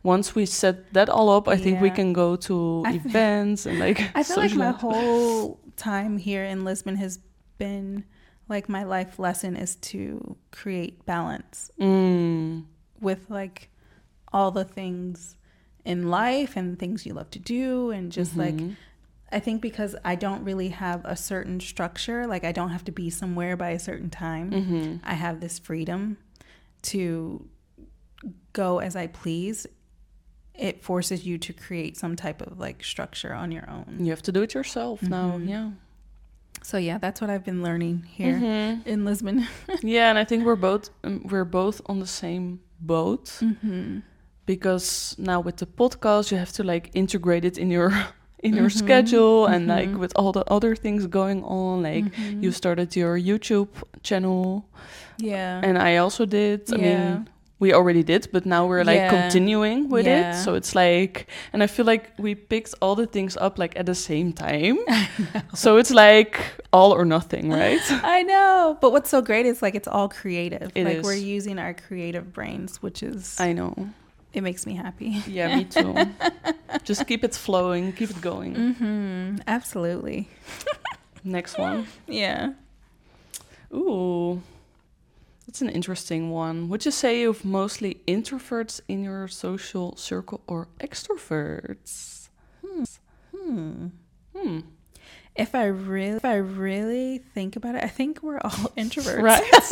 S2: once we set that all up, I think we
S1: Yeah.
S2: can go to
S1: I f-
S2: events and like
S1: I feel like my
S2: socialize.
S1: whole time here in Lisbon has been like my life lesson is to create balance
S2: Mm.
S1: with like all the things in life and things you love to do, and just like
S2: Mhm.
S1: I think because I don't really have a certain structure, like I don't have to be somewhere by a certain time.
S2: Mhm.
S1: I have this freedom to go as I please. It forces you to create some type of like structure on your own.
S2: You have to do it yourself now.
S1: Mhm.
S2: Yeah.
S1: So yeah, that's what I've been learning here
S2: Mhm.
S1: in Lisbon.
S2: Yeah, and I think we're both um, we're both on the same boat
S1: Mm-hmm.
S2: because now with the podcast you have to like integrate it in your in your
S1: Mhm.
S2: schedule, and like
S1: Mhm.
S2: with all the other things going on, like
S1: Mhm.
S2: you started your YouTube channel
S1: Yeah.
S2: and I also did. I
S1: Yeah.
S2: mean, we already did, but now we're like
S1: Yeah.
S2: continuing with
S1: Yeah.
S2: it. So it's like, and I feel like we picked all the things up like at the same time. So it's like all or nothing, right?
S1: I know. But what's so great is like it's all creative.
S2: It
S1: like
S2: is.
S1: we're using our creative brains, which is
S2: I know.
S1: it makes me happy.
S2: Yeah, me too. Just keep it flowing, keep it going.
S1: Mm-hmm. Absolutely.
S2: Next one.
S1: Yeah.
S2: Ooh, that's an interesting one. Would you say you've mostly introverts in your social circle or extroverts?
S1: Hmm.
S2: Hmm.
S1: If I really, if I really think about it, I think we're all introverts.
S2: Right?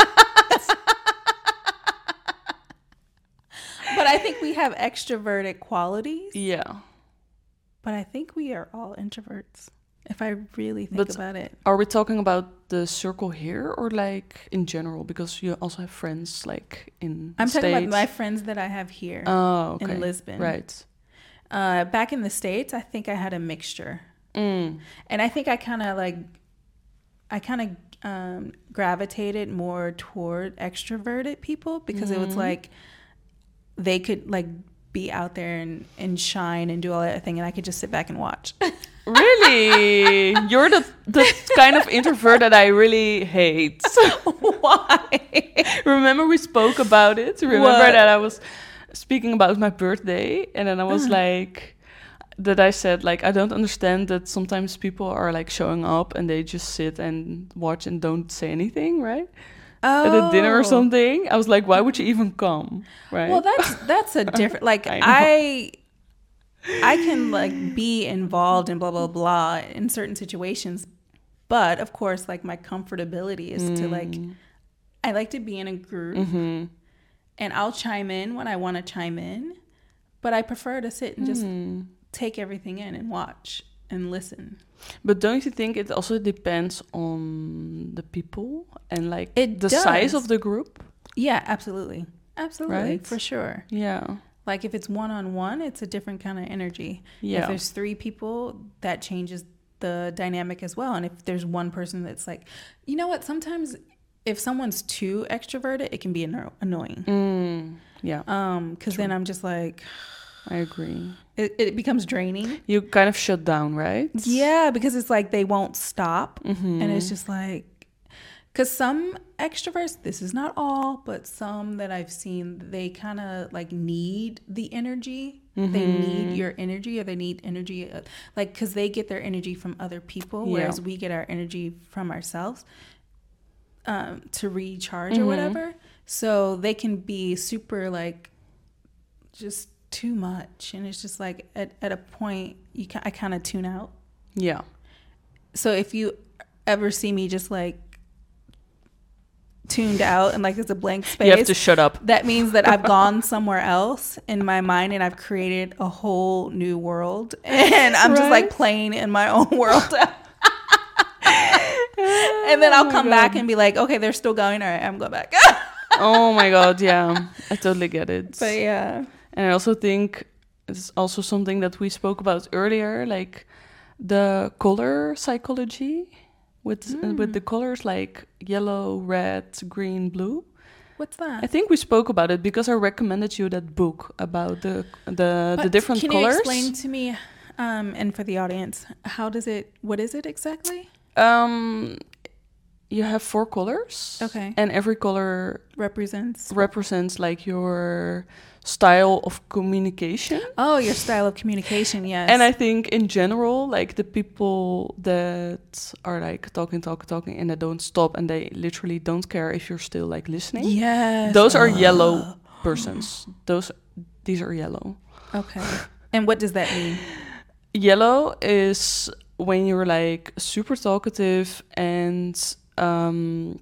S1: But I think we have extroverted qualities.
S2: Yeah.
S1: But I think we are all introverts. If I really think
S2: But
S1: about it.
S2: Are we talking about the circle here or like in general? Because you also have friends like in
S1: I'm
S2: the
S1: talking about
S2: States.
S1: my friends that I have here
S2: Oh, okay.
S1: in Lisbon.
S2: Right.
S1: Uh, back in the States, I think I had a mixture.
S2: Mm.
S1: And I think I kind of like, I kind of um, gravitated more toward extroverted people because it was
S2: Mhm.
S1: like they could like be out there and, and shine and do all that thing, and I could just sit back and watch.
S2: Really? You're the, the kind of introvert that I really hate.
S1: Why?
S2: Remember we spoke about it? Remember
S1: What?
S2: that I was speaking about my birthday and then I was like, that I said, like, I don't understand that sometimes people are like showing up and they just sit and watch and don't say anything, right?
S1: Oh.
S2: At a dinner or something. I was like, why would you even come? Right?
S1: Well, that's that's a different. Like
S2: I know.
S1: I, I can like be involved in blah blah blah in certain situations, but of course, like my comfortability is to like, I like to be in a group,
S2: Mm-hmm.
S1: and I'll chime in when I want to chime in, but I prefer to sit and just
S2: Mm.
S1: take everything in and watch and listen.
S2: But don't you think it also depends on the people and like
S1: It
S2: the size
S1: does.
S2: of the group?
S1: Yeah, absolutely, absolutely,
S2: Right?
S1: for sure.
S2: Yeah.
S1: Like if it's one on one, it's a different kind of energy.
S2: Yeah.
S1: If there's three people, that changes the dynamic as well. And if there's one person that's like, you know what, sometimes if someone's too extroverted, it can be anno- annoying.
S2: Mm. Yeah,
S1: Um, because then I'm just like,
S2: I agree.
S1: it, it becomes draining.
S2: You kind of shut down, right?
S1: Yeah, because it's like they won't stop.
S2: Mm-hmm.
S1: And it's just like, because some extroverts, this is not all, but some that I've seen, they kind of like need the energy.
S2: Mm-hmm.
S1: They need your energy, or they need energy, uh, like, because they get their energy from other people,
S2: Yeah.
S1: whereas we get our energy from ourselves um, to recharge
S2: Mhm.
S1: or whatever. So they can be super like just too much. And it's just like at, at a point, you ca- I kind of tune out.
S2: Yeah.
S1: So if you ever see me just like tuned out and like it's a blank space,
S2: You have to shut up.
S1: that means that I've gone somewhere else in my mind and I've created a whole new world, and I'm just like
S2: Right?
S1: playing in my own world. And then I'll
S2: Oh my
S1: come back
S2: God.
S1: and be like, okay, they're still going. All right, I'm going back.
S2: Oh my God, yeah. I totally get it.
S1: But yeah.
S2: And I also think it's also something that we spoke about earlier, like the color psychology with
S1: Mm.
S2: with the colors like yellow, red, green, blue.
S1: What's that?
S2: I think we spoke about it because I recommended you that book about the the, the
S1: But
S2: different
S1: can
S2: colors.
S1: you explain to me, um, and for the audience, how does it, what is it exactly?
S2: Um, you have four colors.
S1: Okay.
S2: And every color
S1: Represents.
S2: represents like your style of communication.
S1: Oh, your style of communication, yes.
S2: And I think in general, like the people that are like talking, talking, talking, and they don't stop, and they literally don't care if you're still like listening.
S1: Yes.
S2: Those are
S1: Ugh.
S2: yellow persons. Those, these are yellow.
S1: Okay. And what does that mean?
S2: Yellow is when you're like super talkative and um,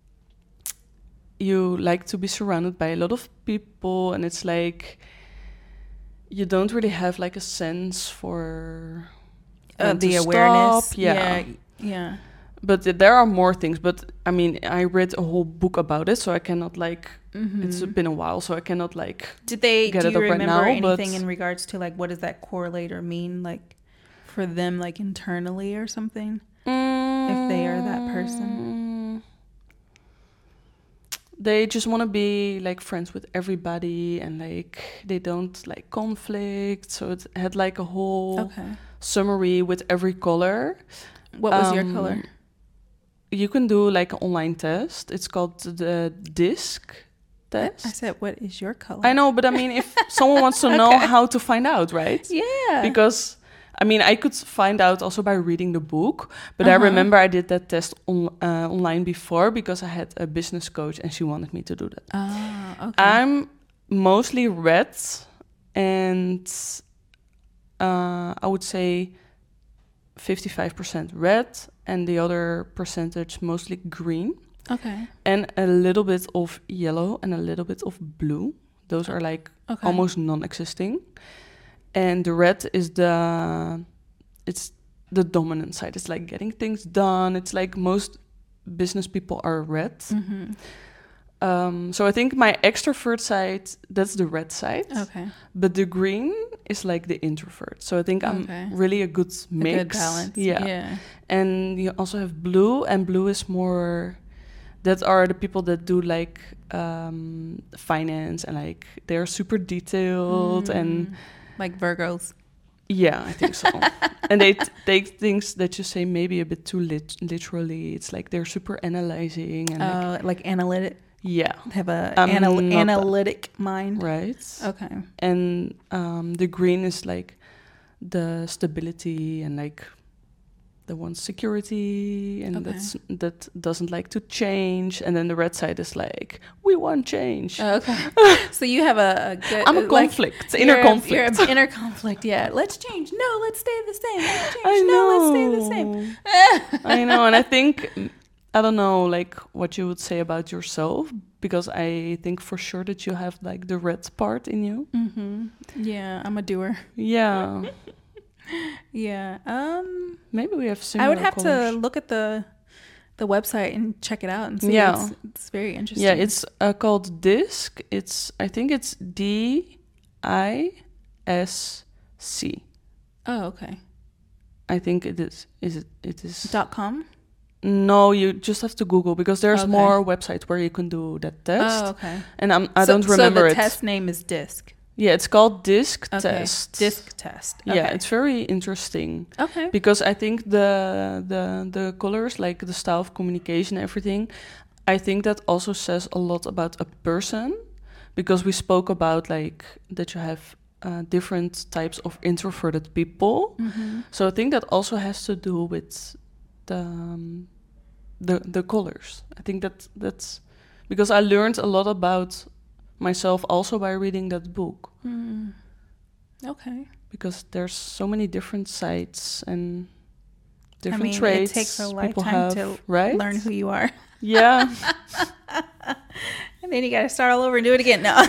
S2: you like to be surrounded by a lot of people, and it's like you don't really have like a sense for
S1: Uh,
S2: when
S1: the
S2: to
S1: awareness.
S2: stop. Yeah.
S1: Yeah. Yeah.
S2: But th- there are more things. But I mean, I read a whole book about it, so I cannot like.
S1: Mhm.
S2: It's been a while, so I cannot like.
S1: Did they?
S2: get
S1: Do
S2: it
S1: you
S2: up right
S1: remember
S2: now, but-
S1: anything in regards to like what does that correlate or mean like for them like internally or something? If they are that person.
S2: Mm, They just want to be like friends with everybody, and like they don't like conflict. So it had like a whole
S1: Okay.
S2: summary with every color.
S1: What was your
S2: Um,
S1: color?
S2: You can do like an online test. It's called the DISC test.
S1: I said, what is your color?
S2: I know, but I mean, if someone wants to know
S1: Okay.
S2: how to find out, right?
S1: Yeah.
S2: Because I mean, I could find out also by reading the book, but I
S1: Uh-huh.
S2: remember I did that test on, uh, online before because I had a business coach and she wanted me to do that.
S1: Ah, okay.
S2: I'm mostly red, and uh, I would say fifty-five percent red, and the other percentage mostly green,
S1: okay.
S2: and a little bit of yellow and a little bit of blue. Those are like
S1: Okay.
S2: almost non-existing. And the red is the it's the dominant side. It's like getting things done. It's like most business people are red.
S1: Mm-hmm.
S2: Um, so I think my extrovert side, that's the red side.
S1: Okay.
S2: But the green is like the introvert. So I think I'm
S1: Okay.
S2: really a good mix.
S1: A good balance.
S2: Yeah.
S1: Yeah.
S2: And you also have blue, and blue is more, that are the people that do like um, finance, and like they're super detailed and
S1: Mm. Like Virgos.
S2: yeah, I think so. And they t- take things that you say maybe a bit too lit- literally. It's like they're super analyzing and like,
S1: Uh, like analytic.
S2: yeah,
S1: Have a
S2: I'm
S1: anal-
S2: not that.
S1: analytic mind.
S2: right.
S1: Okay.
S2: And um, the green is like the stability and like the one security, and
S1: Okay.
S2: that's that doesn't like to change. And then the red side is like we want change.
S1: Oh, okay. So you have a, a good.
S2: I'm a
S1: like,
S2: conflict, inner
S1: you're a-
S2: conflict.
S1: You're an inner conflict. Yeah. Let's change. No, let's stay the same. Let's change.
S2: I
S1: no,
S2: know.
S1: let's stay the same.
S2: I know, and I think I don't know, like what you would say about yourself, because I think for sure that you have like the red part in you.
S1: Mm-hmm. Yeah, I'm a doer.
S2: Yeah,
S1: Yeah. Um,
S2: maybe we have similar.
S1: I would have
S2: colors.
S1: to look at the the website and check it out and see.
S2: Yeah.
S1: It's, it's very interesting.
S2: Yeah, it's uh, called DISC. It's I think it's D I S C.
S1: Oh, okay.
S2: I think it is. Is it? It is.
S1: Dot com.
S2: No, you just have to Google, because there's
S1: Okay.
S2: more websites where you can do that test.
S1: Oh, okay.
S2: And I'm, I
S1: So-
S2: don't remember
S1: so the
S2: it.
S1: test name is DISC.
S2: Yeah, it's called DISC
S1: Okay.
S2: test.
S1: DISC test. Okay.
S2: Yeah, it's very interesting
S1: okay.
S2: because I think the the the colors, like the style of communication, everything, I think that also says a lot about a person, because we spoke about like that you have uh, different types of introverted people.
S1: Mm-hmm.
S2: So I think that also has to do with the um, the the colors. I think that that's because I learned a lot about myself also by reading that book,
S1: Mm. Okay.
S2: because there's so many different sides and different
S1: I mean,
S2: traits
S1: it takes a
S2: people
S1: lifetime
S2: have,
S1: to
S2: right?
S1: learn who you are.
S2: Yeah.
S1: And then you got to start all over and do it again. No.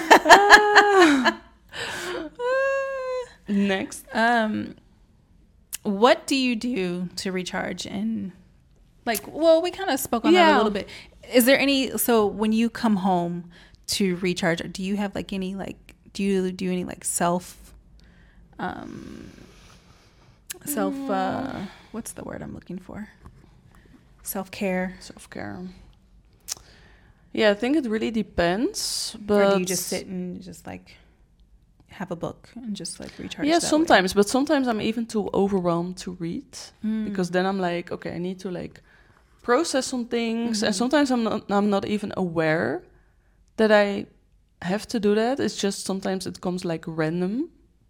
S2: Next.
S1: um, what do you do to recharge? And like, well, we kind of spoke on that
S2: Yeah.
S1: a little bit. Is there any? So when you come home to recharge, do you have like any like? Do you do any like self? Um, self. Uh, what's the word I'm looking for? Self care.
S2: Self-care. Yeah, I think it really depends. But
S1: Or do you just sit and just like have a book and just like recharge?
S2: Yeah,
S1: that way?
S2: sometimes. But sometimes I'm even too overwhelmed to read,
S1: Mm.
S2: because then I'm like, okay, I need to like process some things,
S1: Mm-hmm.
S2: and sometimes I'm not I'm not even aware that I have to do that. It's just sometimes it comes like random,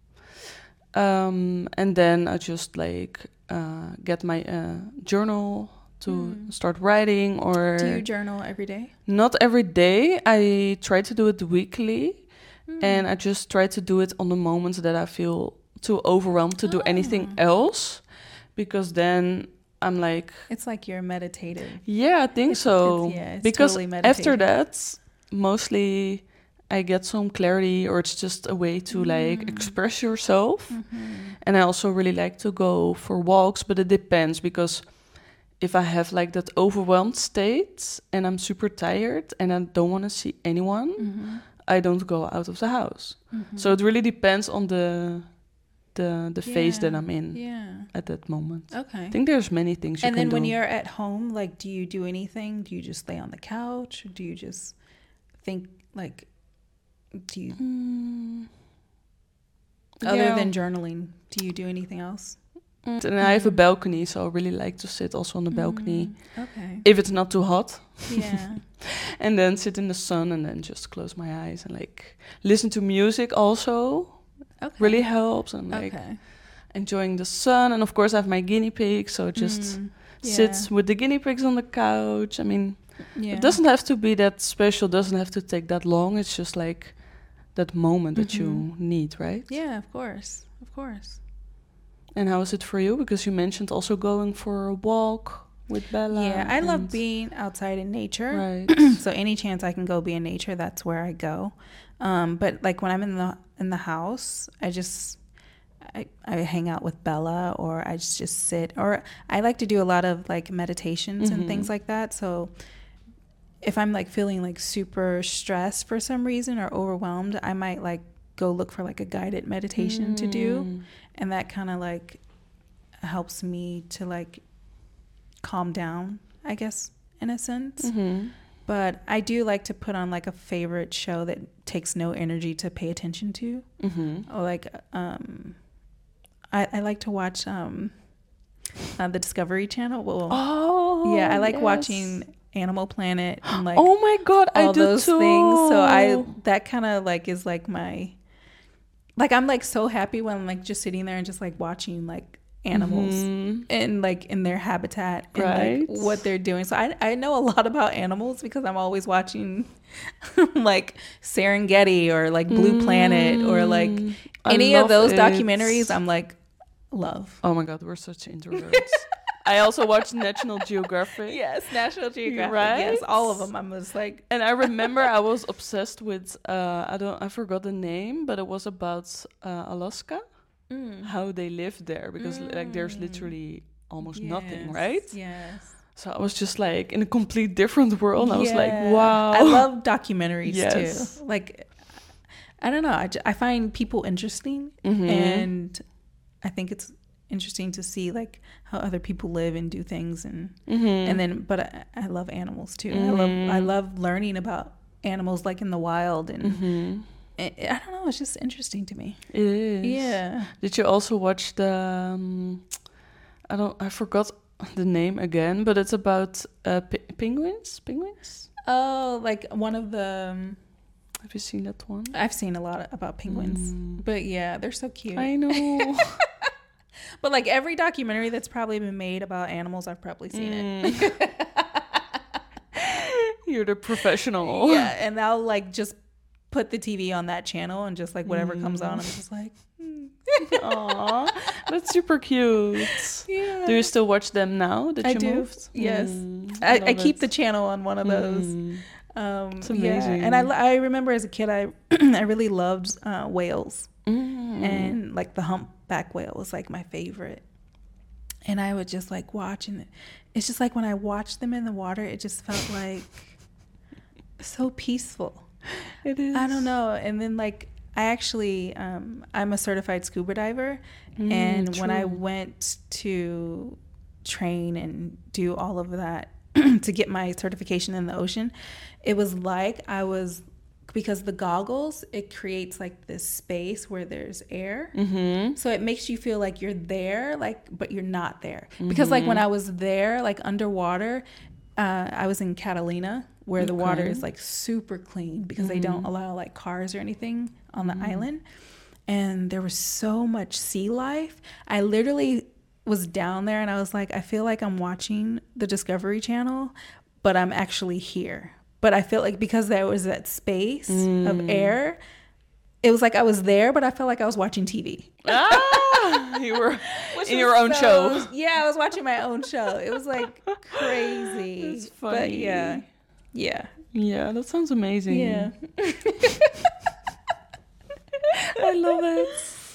S2: um, and then I just like uh, get my uh, journal to
S1: Mm.
S2: start writing. Or
S1: Do you journal every day?
S2: not every day. I try to do it weekly,
S1: Mm.
S2: and I just try to do it on the moments that I feel too overwhelmed to do anything
S1: Ah.
S2: else, because then I'm like,
S1: It's like you're meditative.
S2: yeah, I think
S1: It's-
S2: so.
S1: it's- yeah, it's
S2: because
S1: totally
S2: after
S1: meditative.
S2: that, mostly I get some clarity, or it's just a way to like
S1: Mm.
S2: express yourself.
S1: Mhm.
S2: And I also really like to go for walks, but it depends, because if I have like that overwhelmed state and I'm super tired and I don't want to see anyone,
S1: Mhm.
S2: I don't go out of the house.
S1: Mhm.
S2: So it really depends on the the the phase that
S1: Yeah,
S2: I'm in
S1: Yeah.
S2: at that moment.
S1: Okay.
S2: I think there's many things you
S1: And
S2: can
S1: then when
S2: do.
S1: you're at home, like, do you do anything? Do you just lay on the couch? Or do you just think like? Do you
S2: Mm.
S1: other
S2: Yeah.
S1: than journaling? Do you do anything else?
S2: And I have a balcony, so I really like to sit also on the balcony
S1: Mm, okay.
S2: if it's not too hot,
S1: Yeah.
S2: and then sit in the sun and then just close my eyes and like listen to music also.
S1: Okay.
S2: Really helps, and like
S1: Okay.
S2: enjoying the sun. And of course I have my guinea pig, so it just
S1: Mm, yeah.
S2: sits with the guinea pigs on the couch. I mean,
S1: Yeah.
S2: it doesn't have to be that special, doesn't have to take that long. It's just like that moment that you
S1: Mhm.
S2: need, right?
S1: Yeah, of course. Of course.
S2: And how is it for you? Because you mentioned also going for a walk with Bella.
S1: Yeah, I love
S2: and-
S1: being outside in nature.
S2: Right.
S1: So any chance I can go be in nature, that's where I go. Um, but like when I'm in the in the house, I just I, I hang out with Bella, or I just, just sit, or I like to do a lot of like meditations and
S2: Mhm.
S1: things like that. So if I'm like feeling like super stressed for some reason or overwhelmed, I might like go look for like a guided meditation to do,
S2: Mm.
S1: and that kind of like helps me to like calm down, I guess, in a sense.
S2: Mhm.
S1: But I do like to put on like a favorite show that takes no energy to pay attention to.
S2: Mhm.
S1: Or like um I, I like to watch um uh, the Discovery Channel. Well,
S2: Oh.
S1: yeah, I like
S2: yes.
S1: watching Animal Planet and like
S2: oh my god, I
S1: all
S2: do
S1: those
S2: too.
S1: things. So I that kind of like is like my like I'm like so happy when I'm like just sitting there and just like watching like animals
S2: Mhm.
S1: and like in their habitat and
S2: Right.
S1: like what they're doing. So I I know a lot about animals because I'm always watching like Serengeti or like Blue Planet or like
S2: Mm. I
S1: any of
S2: love
S1: those
S2: it.
S1: documentaries. I'm like love.
S2: Oh my god, we're such introverts. I also watch National Geographic.
S1: Yes, National Geographic.
S2: Right?
S1: Yes, all of them. I'm just like
S2: And I remember I was obsessed with uh I don't I forgot the name, but it was about uh, Alaska,
S1: mm.
S2: how they live there, because like there's
S1: Mm.
S2: literally almost
S1: Yes,
S2: nothing, right?
S1: Yes.
S2: So I was just like in a complete different world. I was like,
S1: Yeah.
S2: wow.
S1: I love documentaries
S2: Yes.
S1: too. Like, I don't know. I, ju- I find people interesting,
S2: Mhm.
S1: and I think it's interesting to see like how other people live and do things, and
S2: Mhm.
S1: and then. But I, I love animals too. I love I
S2: Mhm.
S1: love learning about animals like in the wild, and
S2: Mhm.
S1: I, I don't know. It's just interesting to me.
S2: It is.
S1: Yeah.
S2: Did you also watch the? Um, I don't. I forgot the name again, but it's about uh, pi- penguins. Penguins.
S1: Oh, like one of the. Um,
S2: Have you seen that one?
S1: I've seen a lot about penguins,
S2: Mm.
S1: but yeah, they're so cute.
S2: I know.
S1: But like every documentary that's probably been made about animals, I've probably seen it.
S2: Mm. You're the professional.
S1: Yeah, and I'll like just put the T V on that channel and just like whatever comes on, I'm just like, hmm.
S2: Aw, that's super cute.
S1: Yeah.
S2: Do you still watch them now that
S1: I
S2: you
S1: do.
S2: moved?
S1: Yes.
S2: Mm,
S1: I, I
S2: love
S1: keep
S2: it.
S1: the channel on one of those.
S2: Mm.
S1: Um,
S2: It's
S1: Yeah.
S2: amazing.
S1: And I, lo- I remember as a kid, I I really loved uh, whales,
S2: Mm.
S1: and like the humpback whale was like my favorite. And I would just like watch, and it's just like when I watched them in the water, it just felt like so peaceful.
S2: It is.
S1: I don't know. And then like I actually um I'm a certified scuba diver,
S2: Mm,
S1: and when I
S2: true.
S1: went to train and do all of that to get my certification in the ocean, it was like I was because the goggles, it creates like this space where there's air.
S2: Mm-hmm.
S1: So it makes you feel like you're there, like, but you're not there. Mm-hmm. Because like when I was there, like underwater, uh, I was in Catalina, where okay. the water is like super clean because mm-hmm. they don't allow like cars or anything on the mm-hmm. island. And there was so much sea life. I literally was down there and I was like, I feel like I'm watching the Discovery Channel, but I'm actually here. But I feel like because there was that space mm. of air, it was like I was there, but I felt like I was watching T V.
S2: Ah, you were in your own
S1: so,
S2: show.
S1: Yeah, I was watching my own show. It was like crazy.
S2: It's funny.
S1: But yeah. Yeah.
S2: Yeah, that sounds amazing.
S1: Yeah.
S2: I love it.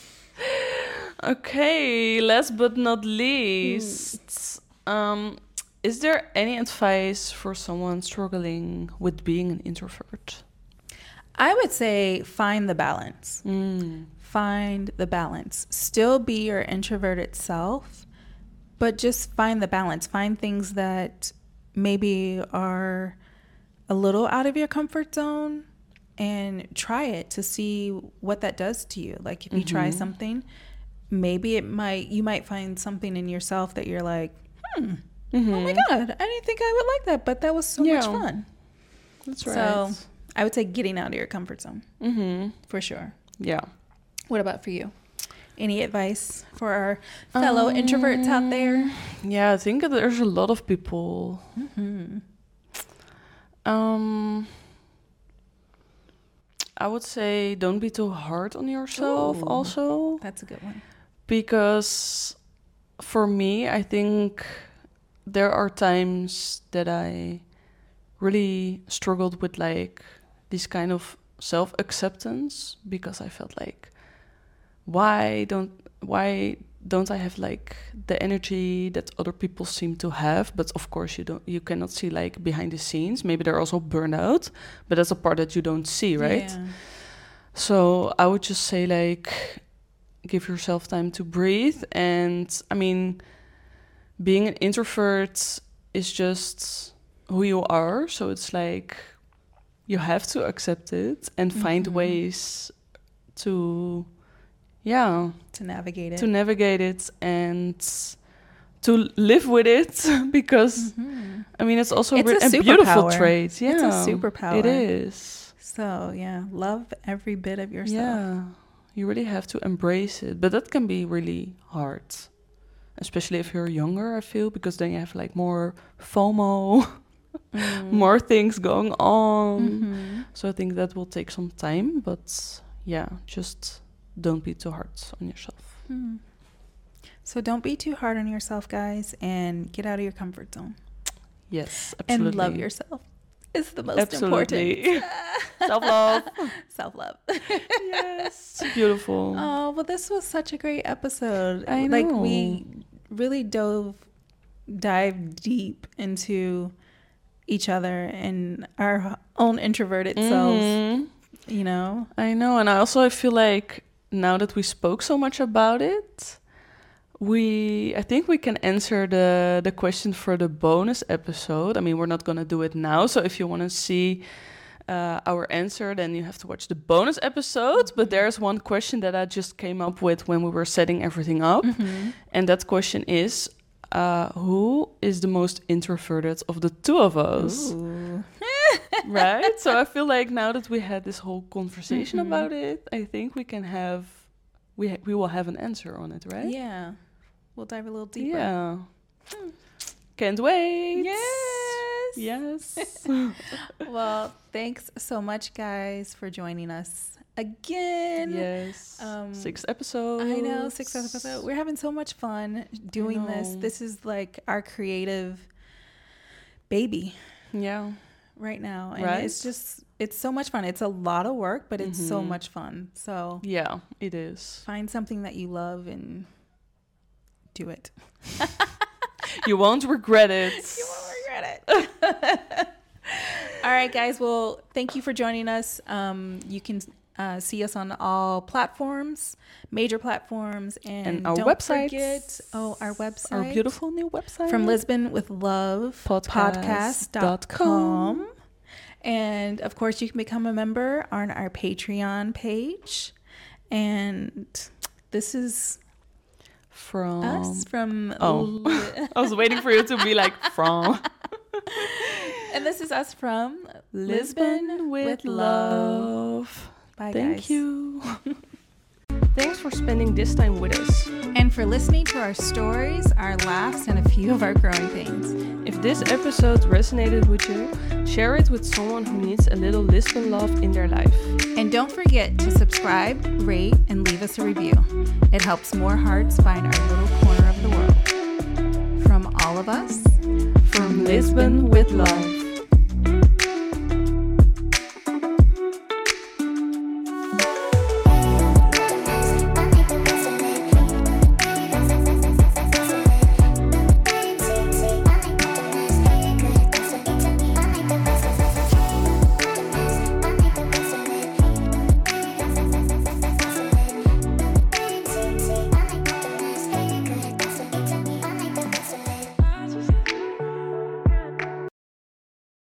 S2: Okay, last but not least, mm. um, is there any advice for someone struggling with being an introvert?
S1: I would say find the balance.
S2: Mm.
S1: Find the balance. Still be your introverted self, but just find the balance. Find things that maybe are a little out of your comfort zone and try it to see what that does to you. Like if you mm-hmm. try something, maybe it might, you might find something in yourself that you're like, hmm, mm-hmm. oh my God, I didn't think I would like that, but that was so yeah. much fun.
S2: That's right.
S1: So I would say getting out of your comfort zone
S2: mm-hmm.
S1: for sure.
S2: Yeah.
S1: What about for you? Any advice for our fellow um, introverts out there?
S2: Yeah, I think there's a lot of people.
S1: Mm-hmm.
S2: Um, I would say don't be too hard on yourself. Ooh, also.
S1: That's a good one.
S2: Because for me, I think there are times that I really struggled with like this kind of self-acceptance, because I felt like, why don't why don't I have like the energy that other people seem to have? But of course you don't you cannot see like behind the scenes. Maybe they're also burned out, but that's a part that you don't see, right?
S1: Yeah.
S2: So I would just say like give yourself time to breathe. And I mean, being an introvert is just who you are, so it's like you have to accept it and mm-hmm. find ways to yeah
S1: to navigate it
S2: to navigate it and to live with it, because mm-hmm. I mean it's also
S1: it's
S2: a,
S1: a,
S2: a beautiful trait. Yeah,
S1: it's a superpower.
S2: It is.
S1: So yeah, love every bit of yourself.
S2: Yeah, you really have to embrace it, but that can be really hard, especially if you're younger, I feel, because then you have like more FOMO, mm. more things going on.
S1: Mm-hmm.
S2: So I think that will take some time, but yeah, just don't be too hard on yourself.
S1: Mm. So don't be too hard on yourself, guys, and get out of your comfort zone.
S2: Yes, absolutely.
S1: And love yourself. It's the most
S2: absolutely.
S1: important.
S2: Self-love.
S1: Self-love.
S2: Yes. Beautiful.
S1: Oh, well, this was such a great episode.
S2: I know.
S1: Like, we really dove, dived deep into each other and our own introverted
S2: mm-hmm.
S1: selves, you know?
S2: I know. And I also I feel like now that we spoke so much about it, we I think we can answer the the question for the bonus episode. I mean, we're not going to do it now, so if you want to see uh, our answer, then you have to watch the bonus episode. But there's one question that I just came up with when we were setting everything up,
S1: mm-hmm.
S2: and that question is, uh, who is the most introverted of the two of us? Right? So I feel like now that we had this whole conversation mm-hmm. about it, I think we can have we ha- we will have an answer on it, right?
S1: Yeah. We'll dive a little deeper.
S2: Yeah. Hmm. Can't wait.
S1: Yes.
S2: Yes.
S1: Well, thanks so much, guys, for joining us again.
S2: Yes. Um, six episodes.
S1: I know, six episodes. We're having so much fun doing this. This is like our creative baby.
S2: Yeah.
S1: Right now. And
S2: right?
S1: it's just, it's so much fun. It's a lot of work, but it's mm-hmm. so much fun. So
S2: yeah, it is.
S1: Find something that you love and do it.
S2: You won't regret it.
S1: You won't regret it. All right, guys. Well, thank you for joining us. Um, you can uh, see us on all platforms, major platforms, and,
S2: and our
S1: don't
S2: website.
S1: Forget, oh, our website,
S2: our beautiful new website
S1: from Lisbon with Love podcast dot com. And of course, you can become a member on our Patreon page. And this is
S2: From
S1: us from.
S2: Oh,
S1: Li-
S2: I was waiting for you to be like from.
S1: and this is us from
S2: Lisbon with love.
S1: Bye,
S2: Thank
S1: guys.
S2: you. Thanks for spending this time with us.
S1: And for listening to our stories, our laughs, and a few of our growing pains.
S2: If this episode resonated with you, share it with someone who needs a little Lisbon love in their life.
S1: And don't forget to subscribe, rate, and leave us a review. It helps more hearts find our little corner of the world. From all of us,
S2: From Lisbon with love.